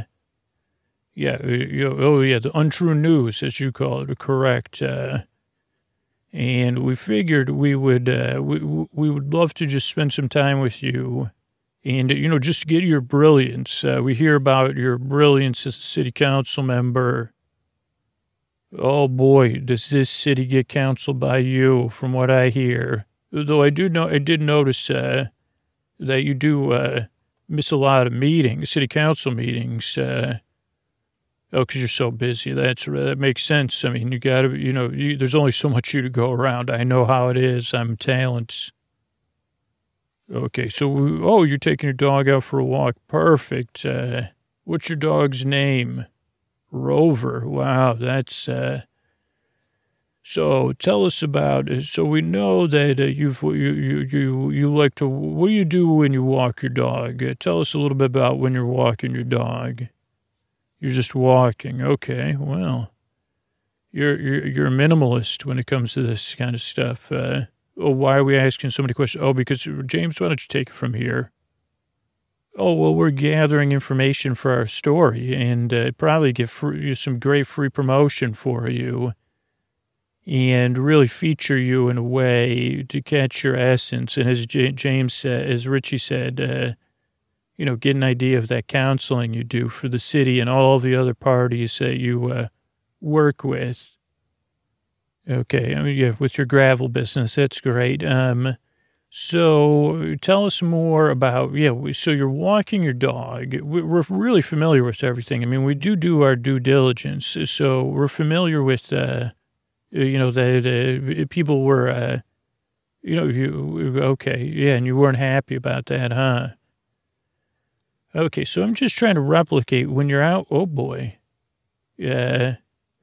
the untrue news, as you call it, are correct. And we figured we would love to just spend some time with you and, just get your brilliance. We hear about your brilliance as a city council member. Oh, boy, does this city get counseled by you, from what I hear. Though I did notice that you do miss a lot of meetings, city council meetings. Because you're so busy. That makes sense. I mean, you got to, there's only so much you to go around. I know how it is. I'm talent. Okay, so, you're taking your dog out for a walk. Perfect. What's your dog's name? Rover. Wow, that's, so tell us about it. So we know that you like to, what do you do when you walk your dog? Tell us a little bit about when you're walking your dog. You're just walking. Okay, well, you're a minimalist when it comes to this kind of stuff. Why are we asking so many questions? Oh, because, James, why don't you take it from here? Oh, well, we're gathering information for our story and probably get some great free promotion for you and really feature you in a way to catch your essence. And as James said, as Richie said, get an idea of that counseling you do for the city and all the other parties that you work with. Okay, with your gravel business, that's great. So tell us more about, so you're walking your dog. We're really familiar with everything. I mean, we do our due diligence. So we're familiar with, that people were, and you weren't happy about that, huh? Okay, so I'm just trying to replicate when you're out. Oh, boy. Yeah.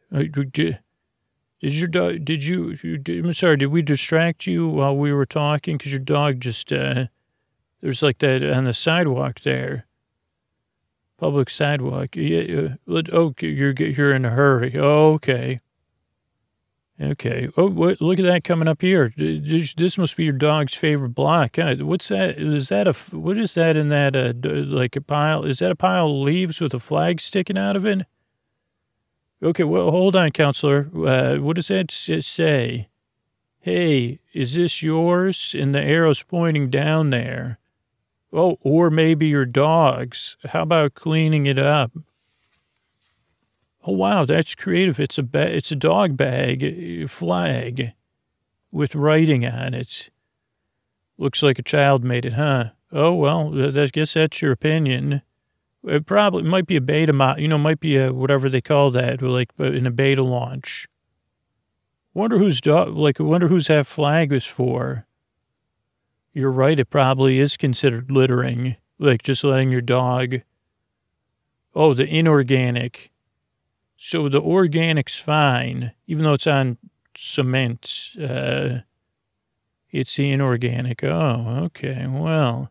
I'm sorry, did we distract you while we were talking? Because your dog just, there's like that on the sidewalk there. Public sidewalk. Yeah, okay, you're in a hurry. Oh, okay. Okay. Oh, look at that coming up here. This must be your dog's favorite block. What's that? What is that in that, like a pile? Is that a pile of leaves with a flag sticking out of it? Okay, well, hold on, counselor. What does that say? Hey, is this yours? And the arrow's pointing down there. Oh, or maybe your dog's. How about cleaning it up? Oh, wow, that's creative. It's a dog bag flag with writing on it. Looks like a child made it, huh? Oh, well, I guess that's your opinion. It probably might be a beta, might be a whatever they call that, like in a beta launch. Wonder whose that flag is for. You're right, it probably is considered littering, like just letting your dog. Oh, the inorganic. So the organic's fine, even though it's on cement. It's the inorganic. Oh, okay, well.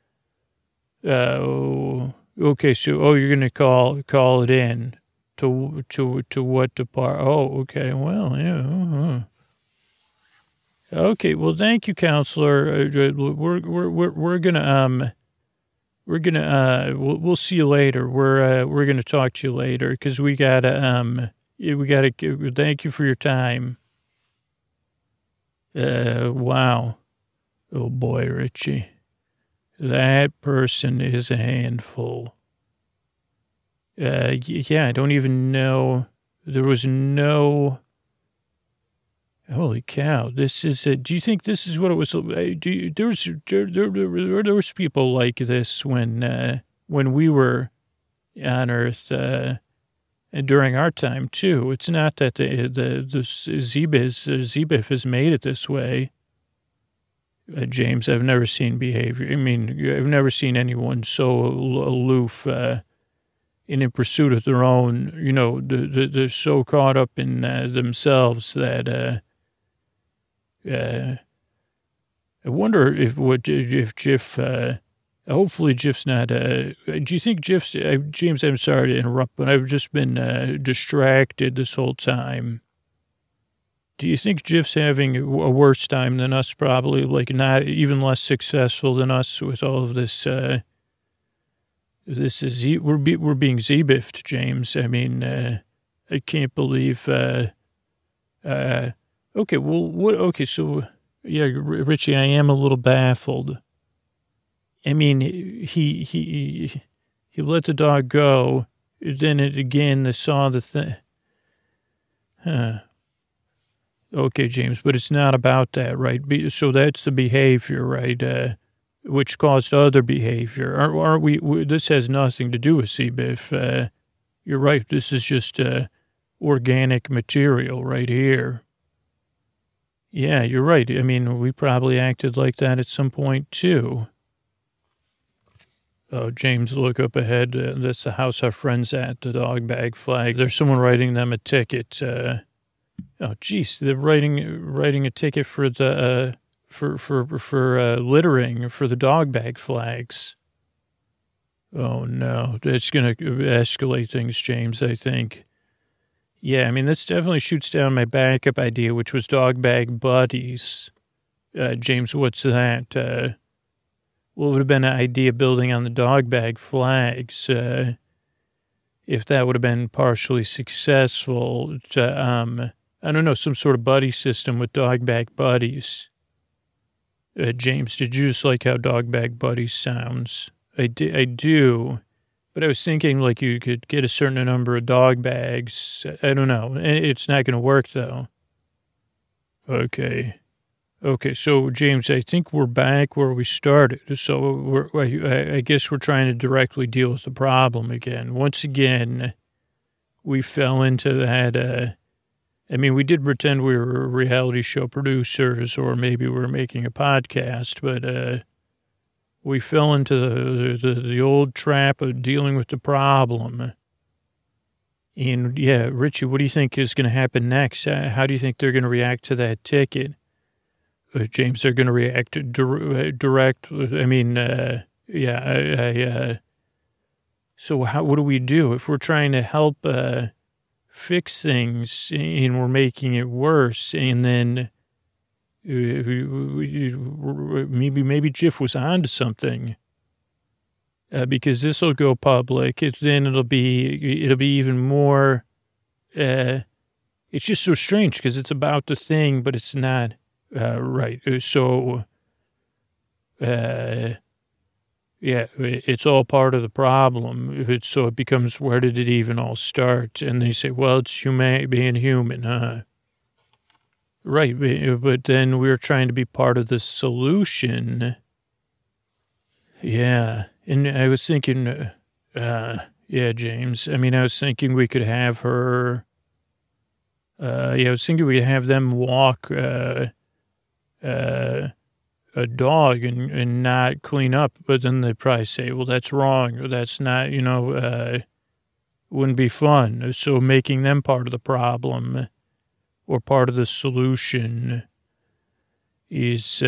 Okay, so, you're going to call it in to what department? Oh, okay, well, yeah. Okay, well, thank you, counselor. We're gonna, we'll see you later. We're gonna talk to you later because we gotta, thank you for your time. Wow. Oh, boy, Richie. That person is a handful. I don't even know. There was no. Holy cow! This is. Do you think this is what it was? There was people like this when we were on Earth and during our time too. It's not that the Zebif has made it this way. James, I've never seen behavior. I mean, I've never seen anyone so aloof and in pursuit of their own, they're so caught up in themselves that I wonder if Jiff, hopefully Jiff's not, do you think Jiff's, James, I'm sorry to interrupt, but I've just been distracted this whole time. Do you think Jiff's having a worse time than us, probably, like not even less successful than us with all of this? This is we're being Zebiffed, James. I mean, I can't believe. Oh, Okay, well, what? Okay, so yeah, Richie, I am a little baffled. I mean, he let the dog go. Then they saw the thing. Huh. Okay, James, but it's not about that, right? So that's the behavior, right? Which caused other behavior. Aren't we? This has nothing to do with CBIF. You're right. This is just organic material right here. Yeah, you're right. I mean, we probably acted like that at some point, too. Oh, James, look up ahead. That's the house our friend's at, the dog bag flag. There's someone writing them a ticket. Oh, geez, they're writing a ticket for the for littering for the dog bag flags. Oh, no, that's going to escalate things, James, I think. Yeah, I mean, this definitely shoots down my backup idea, which was dog bag buddies. James, what's that? What would have been an idea building on the dog bag flags if that would have been partially successful to, I don't know, some sort of buddy system with dog bag buddies. James, did you just like how dog bag buddies sounds? I do. But I was thinking, like, you could get a certain number of dog bags. I don't know. It's not going to work, though. Okay, so, James, I think we're back where we started. So I guess we're trying to directly deal with the problem again. Once again, we fell into that. I mean, we did pretend we were reality show producers or maybe we were making a podcast, but we fell into the old trap of dealing with the problem. And, yeah, Richie, what do you think is going to happen next? How do you think they're going to react to that ticket? James, they're going to react direct. I mean, so what do we do if we're trying to help fix things and we're making it worse? And then maybe Jeff was onto something because this will go public. Then it'll be even more. It's just so strange because it's about the thing, but it's not. Right. So, yeah, it's all part of the problem. So it becomes, where did it even all start? And they say, well, it's being human, huh? Right. But then we're trying to be part of the solution. Yeah. And I was thinking, yeah, James, I mean, I was thinking we could have her, I was thinking we could have them walk, a dog and not clean up, but then they probably say, well, that's wrong, or that's not, wouldn't be fun. So making them part of the problem or part of the solution is,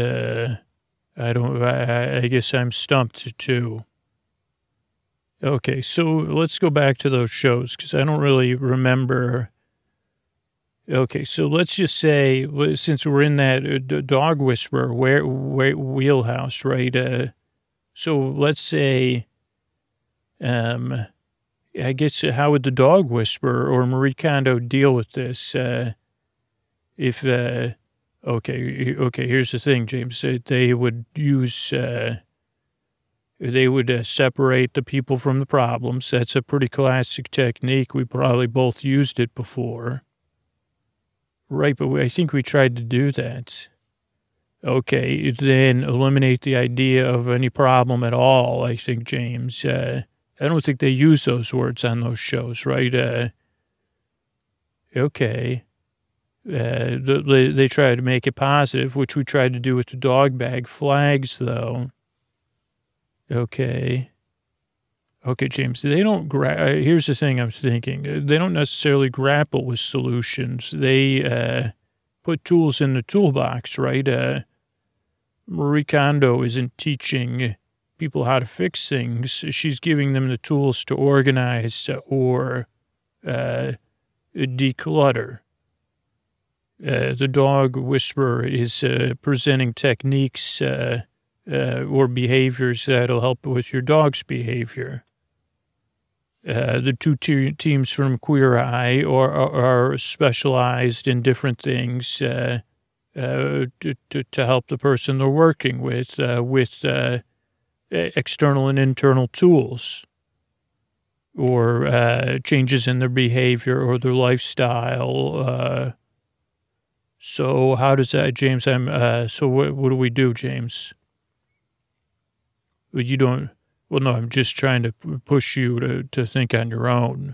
I guess I'm stumped too. Okay, so let's go back to those shows because I don't really remember. Okay, so let's just say, since we're in that dog whisperer wheelhouse, right? So let's say, I guess, how would the dog whisperer or Marie Kondo deal with this? Okay, here's the thing, James. They would use, separate the people from the problems. That's a pretty classic technique. We probably both used it before. Right, but I think we tried to do that. Okay, then eliminate the idea of any problem at all, I think, James. I don't think they use those words on those shows, right? Okay. They try to make it positive, which we tried to do with the dog bag flags, though. Okay. Okay, James, they don't here's the thing I'm thinking. They don't necessarily grapple with solutions. They put tools in the toolbox, right? Marie Kondo isn't teaching people how to fix things. She's giving them the tools to organize or declutter. The dog whisperer is presenting techniques or behaviors that'll help with your dog's behavior. The two teams from Queer Eye are specialized in different things to help the person they're working with external and internal tools or changes in their behavior or their lifestyle. So how does that, James? So what do we do, James? You don't. Well, no, I'm just trying to push you to think on your own.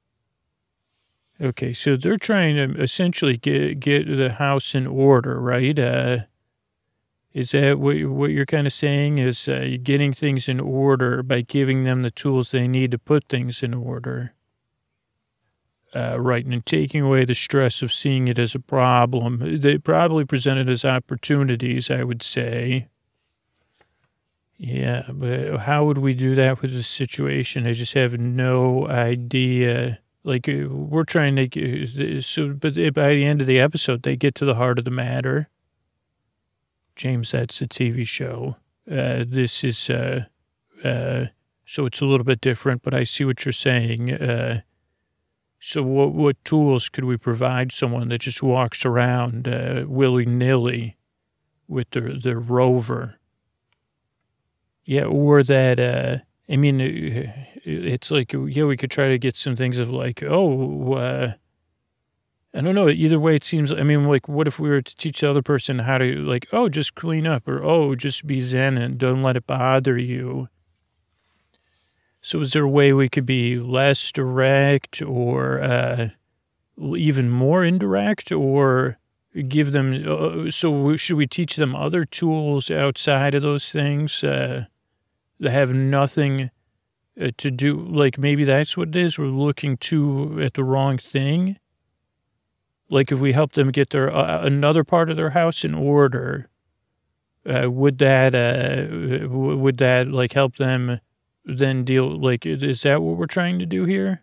Okay, so they're trying to essentially get the house in order, right? Is that what you're kind of saying? Is getting things in order by giving them the tools they need to put things in order? Right, and taking away the stress of seeing it as a problem. They probably present it as opportunities, I would say. Yeah, but how would we do that with this situation? I just have no idea. Like, we're trying to, but by the end of the episode, they get to the heart of the matter. James, that's a TV show. This is, so it's a little bit different, but I see what you're saying. So what tools could we provide someone that just walks around willy-nilly with their rover? Yeah, or that, I mean, it's like, yeah, we could try to get some things of like, I don't know. Either way, it seems, I mean, like, what if we were to teach the other person how to, like, just clean up, or, just be zen and don't let it bother you. So is there a way we could be less direct or even more indirect, or give them, so should we teach them other tools outside of those things that have nothing to do, like maybe that's what it is, we're looking at the wrong thing? Like if we help them get their another part of their house in order, would that like help them then deal, like, is that what we're trying to do here?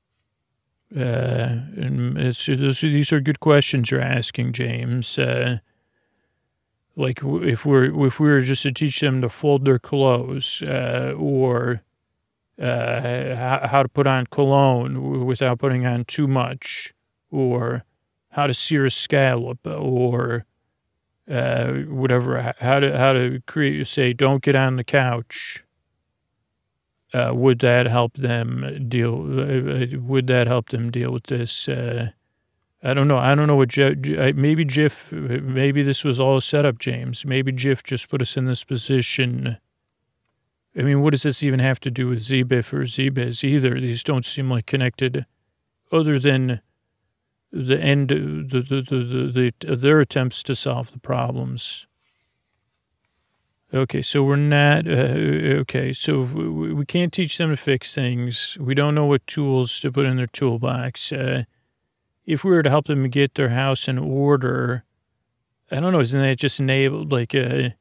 And these are good questions you're asking, James. Like if we were just to teach them to fold their clothes, or how to put on cologne without putting on too much, or how to sear a scallop, or whatever, how to create, say, don't get on the couch. Would that help them deal? Would that help them deal with this? I don't know. I don't know what maybe Jif. Maybe this was all set up, James. Maybe Jif just put us in this position. I mean, what does this even have to do with ZBIF or ZBiz either? These don't seem like connected, other than the end, their attempts to solve the problems. Okay, so we're not, okay, so we can't teach them to fix things. We don't know what tools to put in their toolbox. If we were to help them get their house in order, I don't know, isn't that just enabled, like, isn't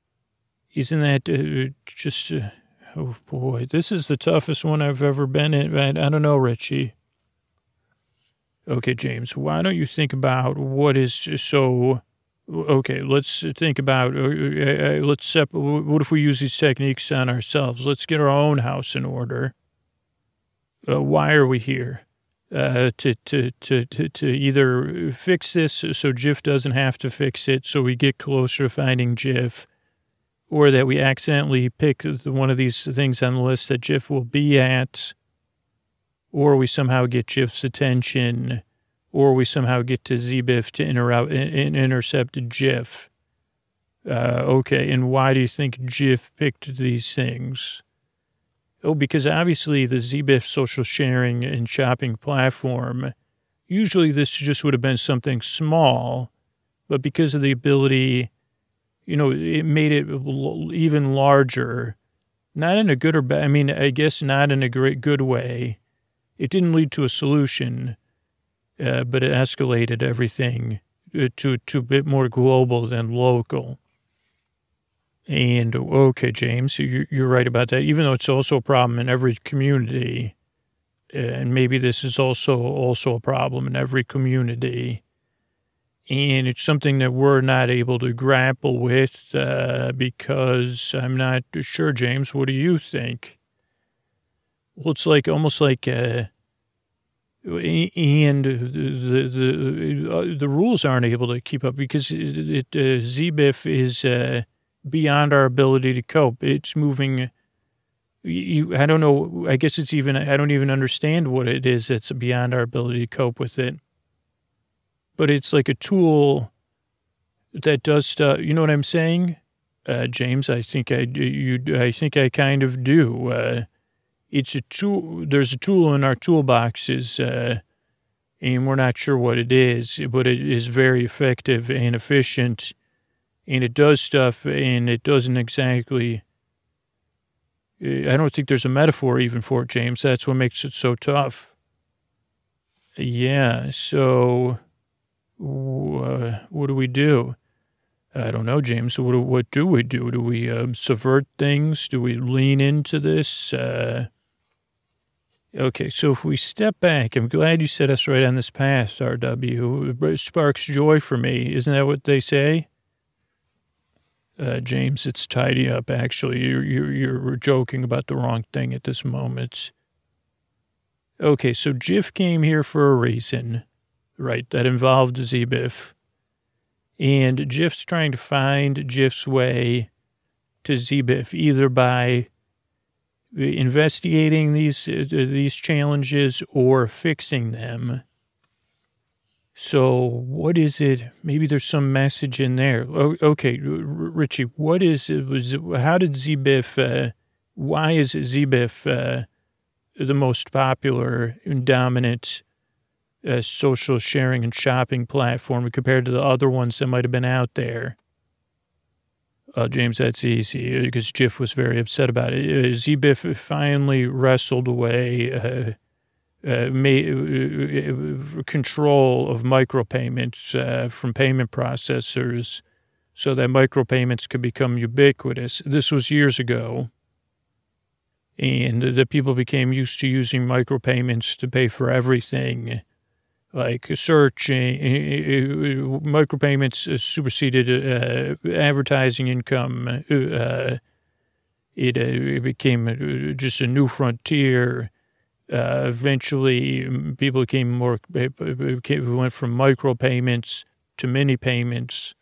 that just, oh boy, this is the toughest one I've ever been in. I don't know, Richie. Okay, James, why don't you think about what is so... Okay, let's think about, what if we use these techniques on ourselves? Let's get our own house in order. Why are we here? To either fix this so Jif doesn't have to fix it, so we get closer to finding Jif, or that we accidentally pick one of these things on the list that Jif will be at, or we somehow get Jif's attention, or we somehow get to ZBIF to intercept Jif. Okay, and why do you think Jif picked these things? Oh, because obviously the ZBIF social sharing and shopping platform, usually this just would have been something small, but because of the ability, it made it even larger, not in a good or bad, I mean, I guess not in a good way. It didn't lead to a solution, but it escalated everything to a bit more global than local. And, okay, James, you're right about that, even though it's also a problem in every community. And maybe this is also a problem in every community. And it's something that we're not able to grapple with because I'm not sure, James, what do you think? Well, it's like almost like, and the rules aren't able to keep up because ZBIF is beyond our ability to cope. It's moving. I don't know. I guess it's even. I don't even understand what it is that's beyond our ability to cope with it. But it's like a tool that does stuff. You know what I'm saying, James? I think I think I kind of do. It's a tool. There's a tool in our toolboxes, and we're not sure what it is, but it is very effective and efficient, and it does stuff, and it doesn't exactly. I don't think there's a metaphor even for it, James. That's what makes it so tough. Yeah. So, what do we do? I don't know, James. What do we do? Do we subvert things? Do we lean into this? Okay, so if we step back, I'm glad you set us right on this path, RW. It sparks joy for me. Isn't that what they say? James, it's tidy up, actually. You're joking about the wrong thing at this moment. Okay, so Jif came here for a reason, right? That involved ZBIF. And Jif's trying to find Jif's way to ZBIF, either by investigating these challenges or fixing them. So what is it? Maybe there's some message in there. Okay, Richie, what is it? How did ZBIF, why is ZBIF the most popular and dominant social sharing and shopping platform compared to the other ones that might have been out there? James, that's easy because Jif was very upset about it. ZBIF finally wrestled away control of micropayments from payment processors so that micropayments could become ubiquitous. This was years ago. And the people became used to using micropayments to pay for everything. Like searching, micropayments superseded advertising income. It became just a new frontier. Eventually, people went from micropayments to mini payments.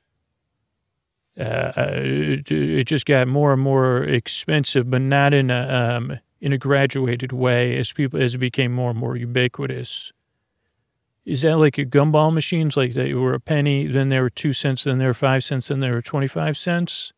It just got more and more expensive, but not in a graduated way as it became more and more ubiquitous. Is that like gumball machines? Like they were a penny, then they were 2 cents, then they were 5 cents, then they were 25 cents?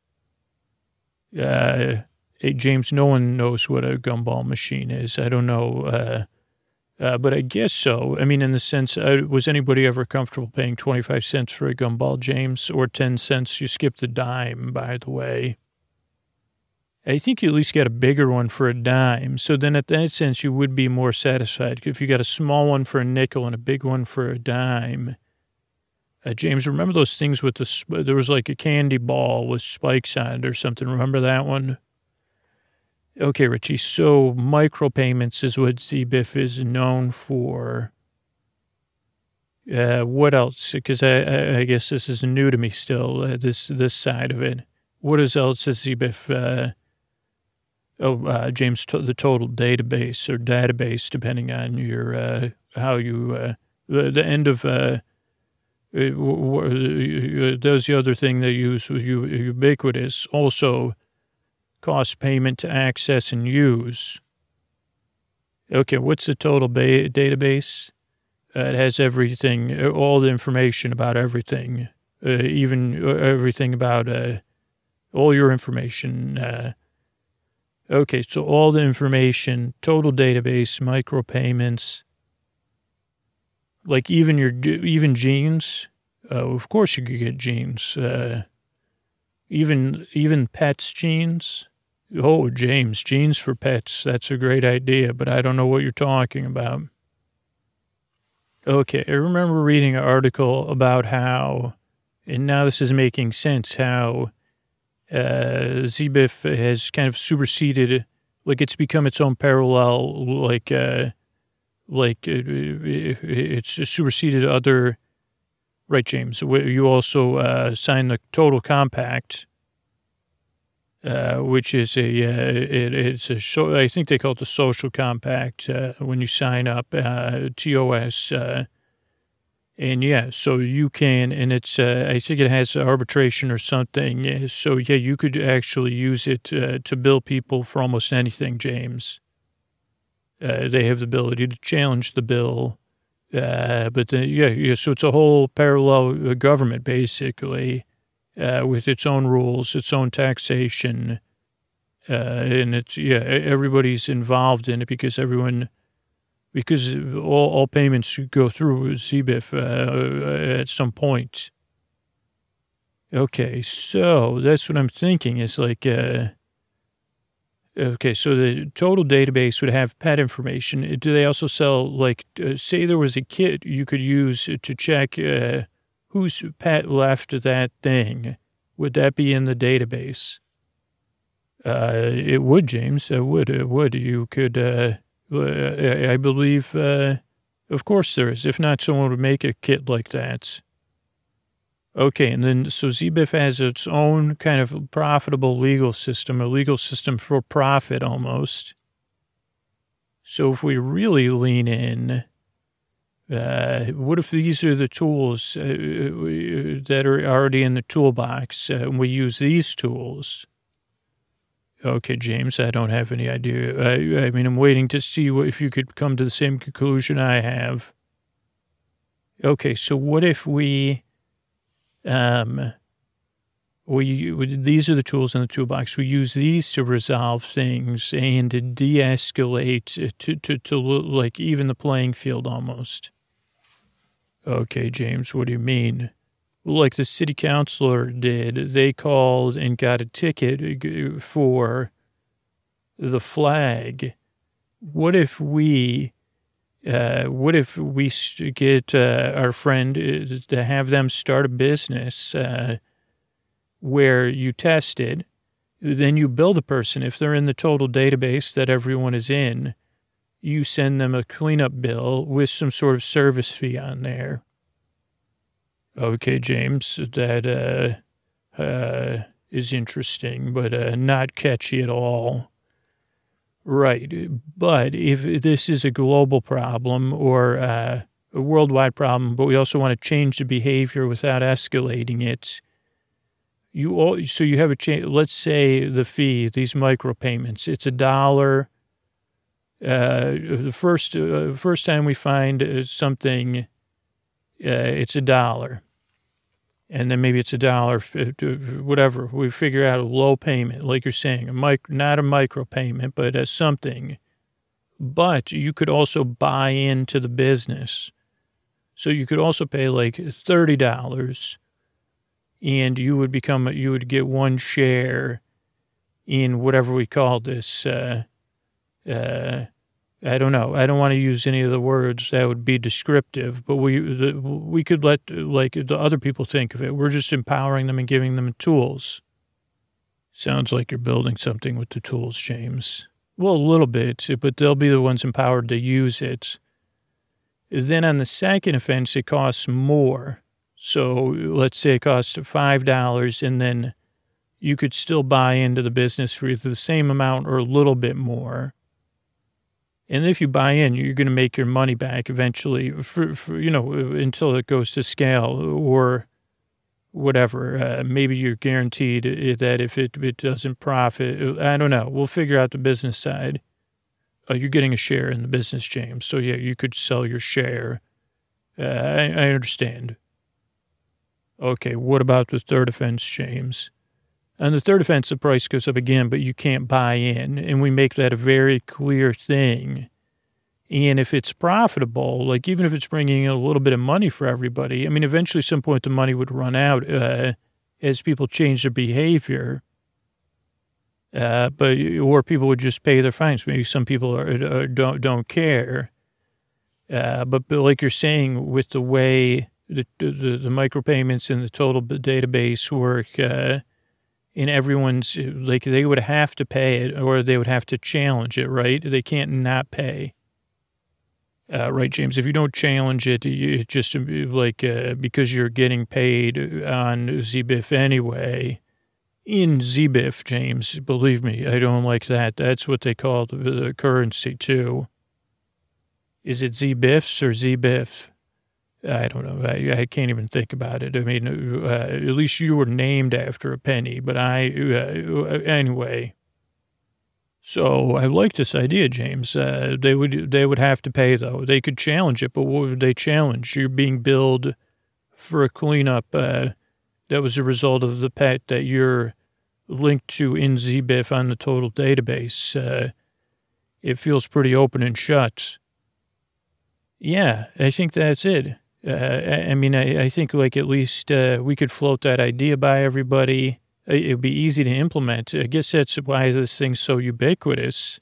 Hey, James, no one knows what a gumball machine is. I don't know. But I guess so. I mean, in the sense, was anybody ever comfortable paying 25 cents for a gumball, James? Or 10 cents? You skipped the dime, by the way. I think you at least got a bigger one for a dime. So then at that sense, you would be more satisfied. If you got a small one for a nickel and a big one for a dime. James, remember those things with there was like a candy ball with spikes on it or something. Remember that one? Okay, Richie. So micropayments is what ZBIF is known for. What else? Because I guess this is new to me still, this side of it. What else is ZBIF? James, the total database or database, depending on your how you the end of that was the other thing they used was ubiquitous. Also, cost payment to access and use. Okay, what's the total database? It has everything, all the information about everything, even everything about all your information. Okay, so all the information, total database, micropayments, like even jeans. Of course you could get jeans. Even pets' jeans. Oh, James, jeans for pets. That's a great idea, but I don't know what you're talking about. Okay, I remember reading an article about how, and now this is making sense, how ZBIF has kind of superseded, like it's become its own parallel, it's superseded other, right, James? You also signed the Total Compact. which is I think they call it the social compact when you sign up, TOS. And yeah, so you can, and it's, I think it has arbitration or something. So yeah, you could actually use it to bill people for almost anything, James. They have the ability to challenge the bill. But then, yeah, so it's a whole parallel government, basically, with its own rules, its own taxation. And it's, yeah, everybody's involved in it because all payments go through ZBIF at some point. Okay, so that's what I'm thinking is like, okay, so the total database would have pet information. Do they also sell, like, say there was a kit you could use to check whose pet left that thing? Would that be in the database? It would, James. It would. You could, I believe, of course there is. If not, someone would make a kit like that. Okay, and then so ZBIF has its own kind of profitable legal system, a legal system for profit almost. So if we really lean in, what if these are the tools that are already in the toolbox, and we use these tools? Okay, James, I don't have any idea. I mean, I'm waiting to see if you could come to the same conclusion I have. Okay, so what if these are the tools in the toolbox. We use these to resolve things and to de-escalate, to like even the playing field almost. Okay, James, what do you mean? Like the city councilor did, they called and got a ticket for the flag. What if we get our friend to have them start a business where you test it, then you bill the person. If they're in the total database that everyone is in, you send them a cleanup bill with some sort of service fee on there. Okay, James, that is interesting, but not catchy at all. Right, but if this is a global problem or a worldwide problem, but we also want to change the behavior without escalating it, so you have a change. Let's say the fee, these micropayments, it's $1. The first time we find something, it's $1. And then maybe it's $1, whatever. We figure out a low payment, like you're saying, not a micro payment, but something. But you could also buy into the business. So you could also pay like $30 and you would get one share in whatever we call this, I don't know. I don't want to use any of the words that would be descriptive, but we could let like the other people think of it. We're just empowering them and giving them tools. Sounds like you're building something with the tools, James. Well, a little bit, but they'll be the ones empowered to use it. Then on the second offense, it costs more. So let's say it costs $5, and then you could still buy into the business for either the same amount or a little bit more. And if you buy in, you're going to make your money back eventually, for until it goes to scale or whatever. Maybe you're guaranteed that if it doesn't profit, I don't know. We'll figure out the business side. You're getting a share in the business, James. So, yeah, you could sell your share. I understand. Okay, what about the third offense, James? On the third offense, the price goes up again, but you can't buy in. And we make that a very clear thing. And if it's profitable, like even if it's bringing in a little bit of money for everybody, I mean, eventually at some point the money would run out as people change their behavior. Or people would just pay their fines. Maybe some people don't care. But like you're saying, with the way the micropayments and the total database work, and everyone's, like, they would have to pay it or they would have to challenge it, right? They can't not pay. Right, James? If you don't challenge it, it's just like because you're getting paid on ZBIF anyway, in ZBIF, James. Believe me, I don't like that. That's what they call the currency, too. Is it ZBIFs or ZBIF? I don't know. I can't even think about it. I mean, at least you were named after a penny, but anyway. So I like this idea, James. They would have to pay, though. They could challenge it, but what would they challenge? You're being billed for a cleanup that was a result of the pet that you're linked to in ZBIF on the total database. It feels pretty open and shut. Yeah, I think that's it. I think like at least we could float that idea by everybody. It would be easy to implement. I guess that's why this thing's so ubiquitous.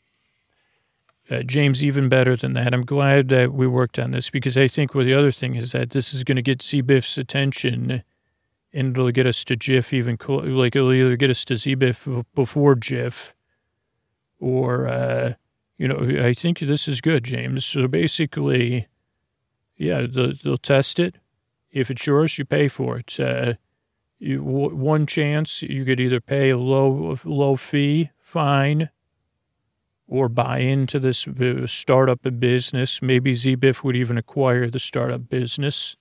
James, even better than that. I'm glad that we worked on this because I think the other thing is that this is going to get ZBIF's attention and it'll get us to GIF it'll either get us to ZBIF before GIF or, I think this is good, James. So basically, yeah, they'll test it. If it's yours, you pay for it. One chance, you could either pay a low fee, fine, or buy into this startup business. Maybe ZBIF would even acquire the startup business.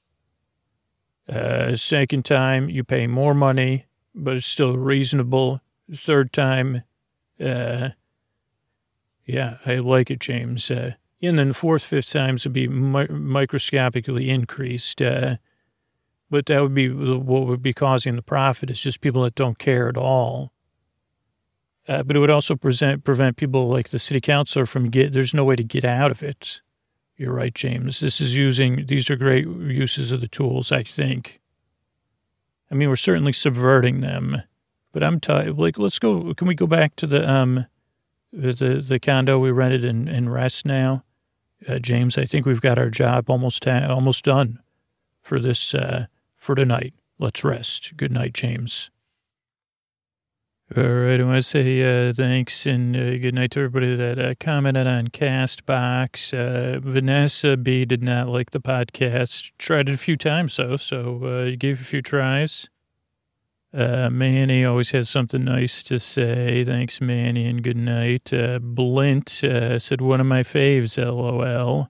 Second time, you pay more money, but it's still reasonable. Third time, yeah, I like it, James. And then fourth, fifth times would be microscopically increased. But that would be what would be causing the profit. It's just people that don't care at all. But it would also prevent people like the city councilor from there's no way to get out of it. You're right, James. These are great uses of the tools, I think. I mean, we're certainly subverting them, but I'm tired. Like, can we go back to the condo we rented and rest now? James, I think we've got our job almost done for this, for tonight. Let's rest. Good night, James. All right, I want to say thanks and good night to everybody that commented on CastBox. Vanessa B. did not like the podcast. Tried it a few times, though, so you gave it a few tries. Manny always has something nice to say. Thanks, Manny, and good night. Blint said, one of my faves, LOL.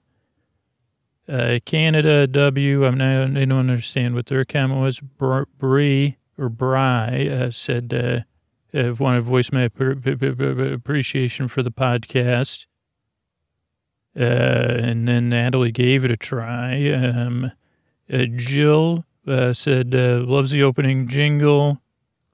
Canada W, I don't understand what their comment was. Bri said, want to voice my appreciation for the podcast. And then Natalie gave it a try. Jill said, loves the opening jingle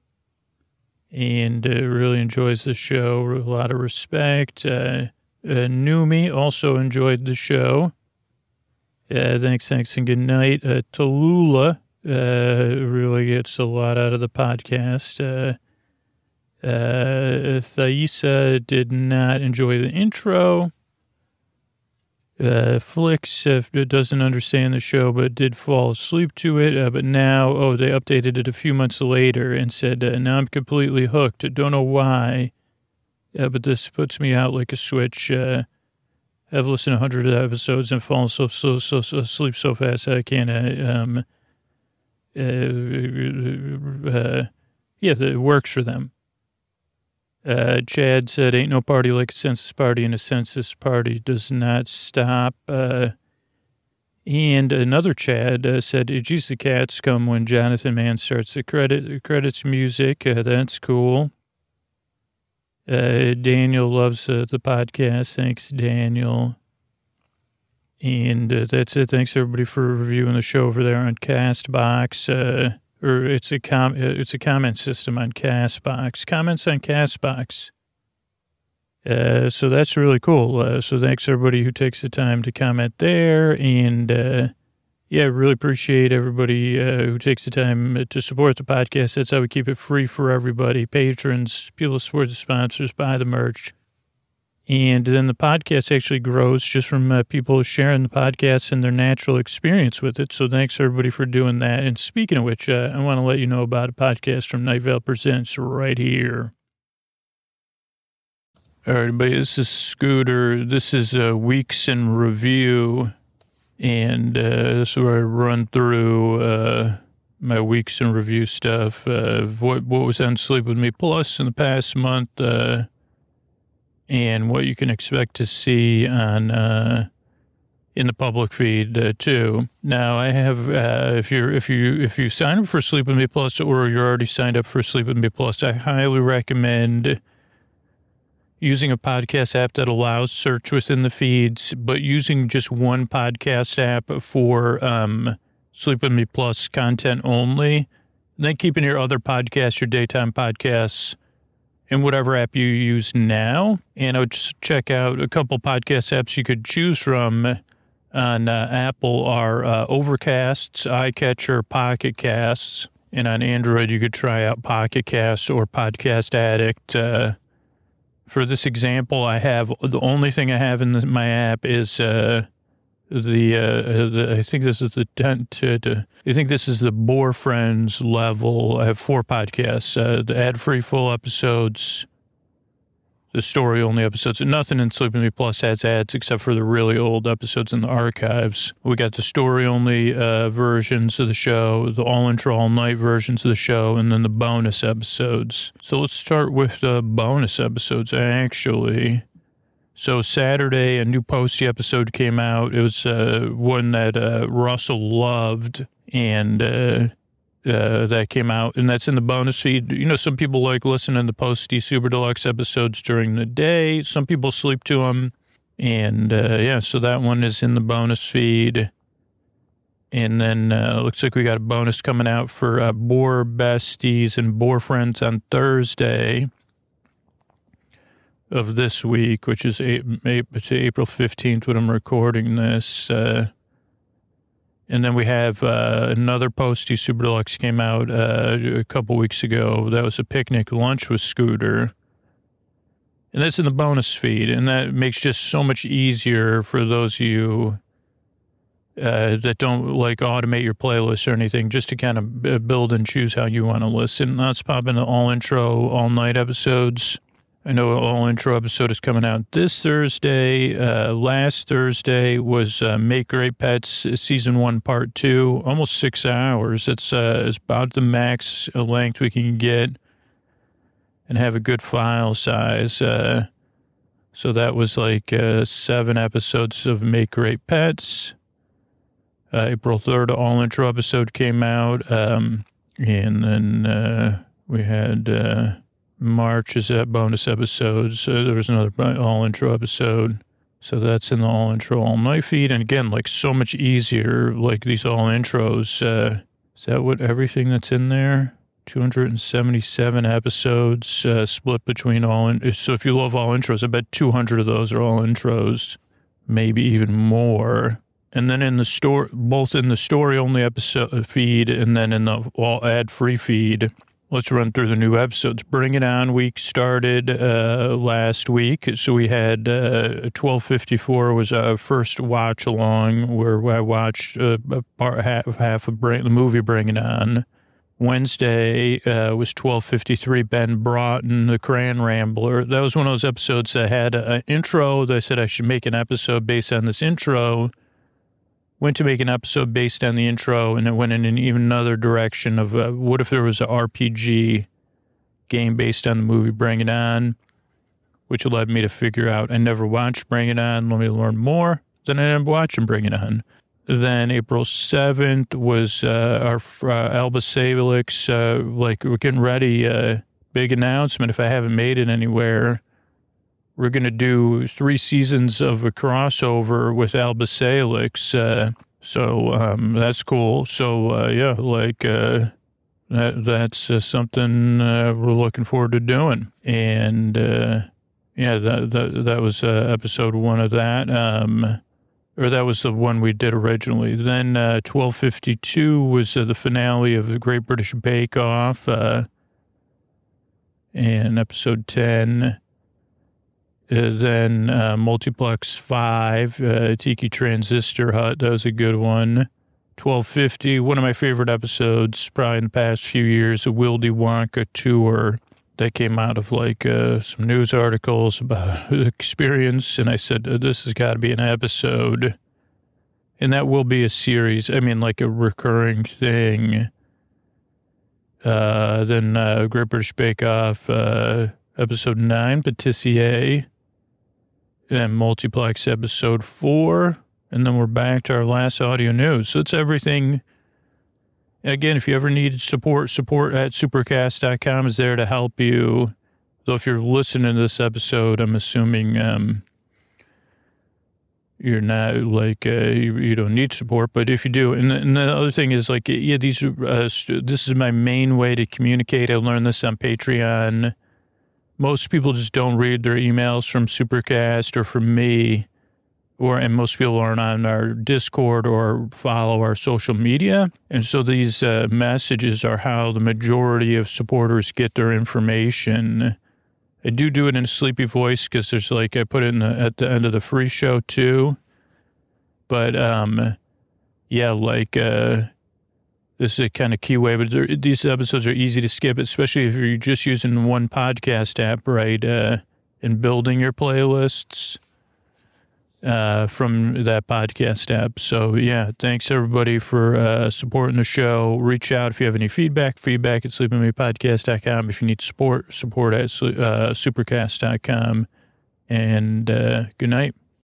and really enjoys the show. A lot of respect. Numi also enjoyed the show. Thanks, and good night. Tallulah really gets a lot out of the podcast. Thaisa did not enjoy the intro. Flix doesn't understand the show, but did fall asleep to it. But now, they updated it a few months later and said, now I'm completely hooked. Don't know why, but this puts me out like a switch. I've listened to 100 episodes and fallen so asleep so fast that I can't, it works for them. Chad said, ain't no party like a census party, and a census party does not stop. And another Chad said, geez, the cats come when Jonathan Mann starts the credits music. That's cool. Daniel loves the podcast. Thanks, Daniel. And that's it. Thanks, everybody, for reviewing the show over there on CastBox. Or it's a comment system on CastBox. Comments on CastBox. So that's really cool. So thanks, everybody who takes the time to comment there. And, really appreciate everybody who takes the time to support the podcast. That's how we keep it free for everybody. Patrons, people who support the sponsors, buy the merch. And then the podcast actually grows just from people sharing the podcast and their natural experience with it. So thanks, everybody, for doing that. And speaking of which, I want to let you know about a podcast from Night Vale Presents right here. All right, everybody, this is Scooter. This is Weeks in Review. And this is where I run through my weeks in review stuff, what was on Sleep With Me Plus in the past month, and what you can expect to see on in the public feed too. Now I have if you sign up for Sleep With Me Plus, or you're already signed up for Sleep With Me Plus, I highly recommend using a podcast app that allows search within the feeds, but using just one podcast app for Sleep With Me Plus content only. And then keeping your other podcasts, your daytime podcasts, in whatever app you use now. And I would just check out a couple podcast apps you could choose from on Apple are Overcasts, iCatcher, Pocket Casts. And on Android, you could try out Pocket Casts or Podcast Addict. For this example, I have the only thing I have in my app is I think this is the Boar Friends level. I have 4 podcasts, the ad-free full episodes, the story-only episodes, and nothing in Sleep With Me Plus has ads except for the really old episodes in the archives. We got the story-only versions of the show, the all-intro, all-night versions of the show, and then the bonus episodes. So let's start with the bonus episodes, actually. So Saturday, a new Posty episode came out. It was one that Russell loved, and that came out, and that's in the bonus feed. You know, some people like listening to the Posty Super Deluxe episodes during the day. Some people sleep to them. And, so that one is in the bonus feed. And then looks like we got a bonus coming out for Boar Besties and Boar Friends on Thursday of this week, which is April 15th when I'm recording this. And then we have another Posty Super Deluxe came out a couple weeks ago. That was a picnic lunch with Scooter. And that's in the bonus feed. And that makes just so much easier for those of you that don't like automate your playlist or anything, just to kind of build and choose how you want to listen. Let's pop into all intro, all night episodes. I know an all-intro episode is coming out this Thursday. Last Thursday was Make Great Pets Season 1, Part 2. Almost 6 hours. It's about the max length we can get and have a good file size. So that was like 7 episodes of Make Great Pets. April 3rd, all-intro episode came out. And then we had... March is that bonus episodes. There was another all-intro episode. So that's in the all-intro, all-night feed. And again, like so much easier, like these all-intros. Is that what everything that's in there? 277 episodes split between so if you love all-intros, I bet 200 of those are all-intros, maybe even more. And then in the both in the story-only episode feed and then in the all ad-free feed. Let's run through the new episodes. Bring It On week started last week. So we had 1254 was our first watch along where I watched half of the movie Bring It On. Wednesday was 1253 Ben Broughton, the Crayon Rambler. That was one of those episodes that had an intro. They said I should make an episode based on this intro. Went to make an episode based on the intro, and it went in even another direction of what if there was an RPG game based on the movie Bring It On, which led me to figure out I never watched Bring It On. Let me learn more. Then I ended up watching Bring It On. Then April 7th was our Alba Salix, we're getting ready, big announcement if I haven't made it anywhere. We're going to do 3 seasons of a crossover with Alba Salix. So that's cool. So, that's something we're looking forward to doing. And, that was episode 1 of that. Or that was the one we did originally. Then 1252 was the finale of the Great British Bake Off. And episode 10... then Multiplex 5, Tiki Transistor Hut, that was a good one. 1250, one of my favorite episodes probably in the past few years, a Willy Wonka tour that came out of some news articles about the experience. And I said, this has got to be an episode. And that will be a series, like a recurring thing. Then Great British Bake Off, episode 9, Patissier. Then Multiplex episode 4. And then we're back to our last audio news. So it's everything. Again, if you ever need support at supercast.com is there to help you. So if you're listening to this episode, I'm assuming you're not like, you don't need support, but if you do, and the other thing is like, yeah, this is my main way to communicate. I learned this on Patreon. Most people just don't read their emails from Supercast or from me, and most people aren't on our Discord or follow our social media. And so these messages are how the majority of supporters get their information. I do it in a sleepy voice because there's like, I put it at the end of the free show too. But, yeah, like, this is a kind of key way, but these episodes are easy to skip, especially if you're just using one podcast app, right? And building your playlists from that podcast app. So, yeah, thanks everybody for supporting the show. Reach out if you have any feedback at sleepingmepodcast.com. If you need support at supercast.com. And good night.